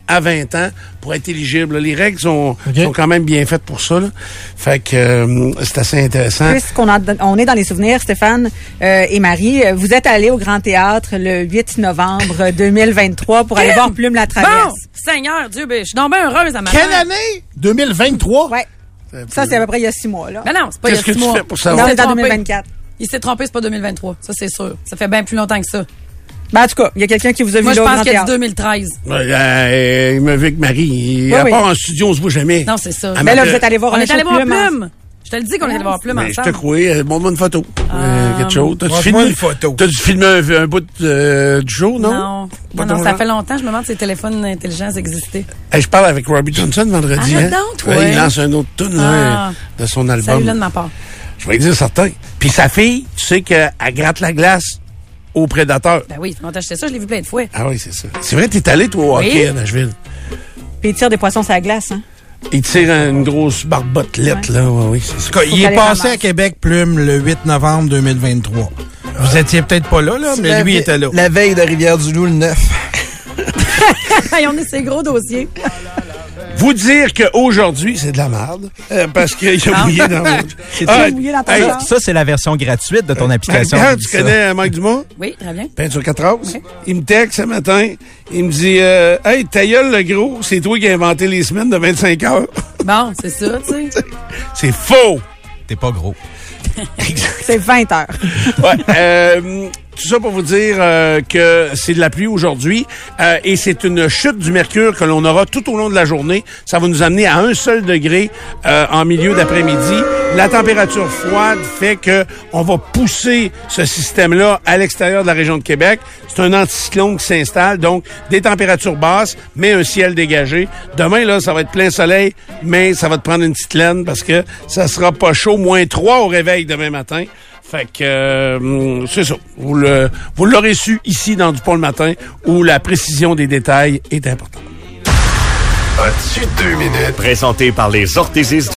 à vingt ans pour être éligible. Là. Les règles sont, Okay. sont quand même bien faites pour ça. Là. Fait que euh, c'est assez intéressant. Puisqu'on a- on est dans les souvenirs, Stéphane euh, et Marie, euh, vous êtes allés au Grand Théâtre le huit novembre deux mille vingt-trois pour aller voir Plume la Traverse. Bon, Seigneur Dieu, ben, je suis donc bien heureuse à ma Quelle mère. année? deux mille vingt-trois? Ouais. Ça, c'est à peu près il y a six mois. Là. Ben non, c'est pas il y a Qu'est-ce que six tu mois. fais pour Non, savoir? on est en trompé. deux mille vingt-quatre. Il s'est trompé, c'est pas deux mille vingt-trois. Ça, c'est sûr. Ça fait bien plus longtemps que ça. Ben, en tout cas, il y a quelqu'un qui vous a vu Moi, je là au pense Grand qu'il y a Théâtre. deux mille treize. Ouais, euh, il me vu avec Marie. Il, Oui, à oui. part en studio, on se voit jamais. Non, c'est ça. Ah, Mais là, mais, vous êtes allés voir On un est show allé de voir Plume. hein? Plume. Je te le dis qu'on est allé voir Plume Ben, je te ensemble. crois. Euh, Montre-moi une photo. Euh, quelque chose. T'as-tu montre-moi filmé? une photo. T'as-tu filmé un, un bout euh, du show, non? Non, Pas non, non, ton ça genre? fait longtemps. Je me demande si les téléphones intelligents existaient. Hey, je parle avec Robbie Johnson vendredi. Arrête hein? donc, toi. Ouais, il lance un autre tune Ah. hein, de son album. Salut là de ma part. Je vais lui dire certain. Puis sa fille, tu sais qu'elle gratte la glace aux prédateurs. Ben oui, quand t'achetais ça, je l'ai vu plein de fois. Ah oui, c'est ça. C'est vrai, t'es allé, toi, au Oui. hockey à Nashville. Puis il tire des poissons sur la glace. Hein? Il tire une grosse barbotelette, là. Ouais, oui, c'est ça. En tout cas, il est qu'elle passé ramasse. à Québec Plume le huit novembre deux mille vingt-trois. Vous étiez peut-être pas là, là, mais La lui vi- était là. La veille de Rivière-du-Loup, le neuf. Hey, on est ces gros dossiers. Vous dire qu'aujourd'hui, c'est de la merde, euh, parce qu'il a mouillé dans mon... C'est Ah, mouillé dans ton hey, genre. Ça, c'est la version gratuite de ton application. regarde, qui tu dit ça. connais euh, Mike Dumas? Oui, très bien. Peinture quatre races. Il me texte ce matin. Il me dit euh, Hey, ta gueule, le gros, c'est toi qui as inventé les semaines de vingt-cinq heures. Bon, c'est ça, tu sais. C'est faux! T'es pas gros. C'est vingt heures. Ouais, euh, tout ça pour vous dire euh, que c'est de la pluie aujourd'hui euh, et c'est une chute du mercure que l'on aura tout au long de la journée. Ça va nous amener à un seul degré euh, en milieu d'après-midi. La température froide fait que on va pousser ce système-là à l'extérieur de la région de Québec. C'est un anticyclone qui s'installe, donc des températures basses, mais un ciel dégagé. Demain, là, ça va être plein soleil, mais ça va te prendre une petite laine parce que ça sera pas chaud. Moins trois au réveil demain matin. Fait que euh, c'est ça. Vous le vous l'aurez su ici dans Du Pont le matin où la précision des détails est importante. As-tu deux minutes? Présenté par les orthésistes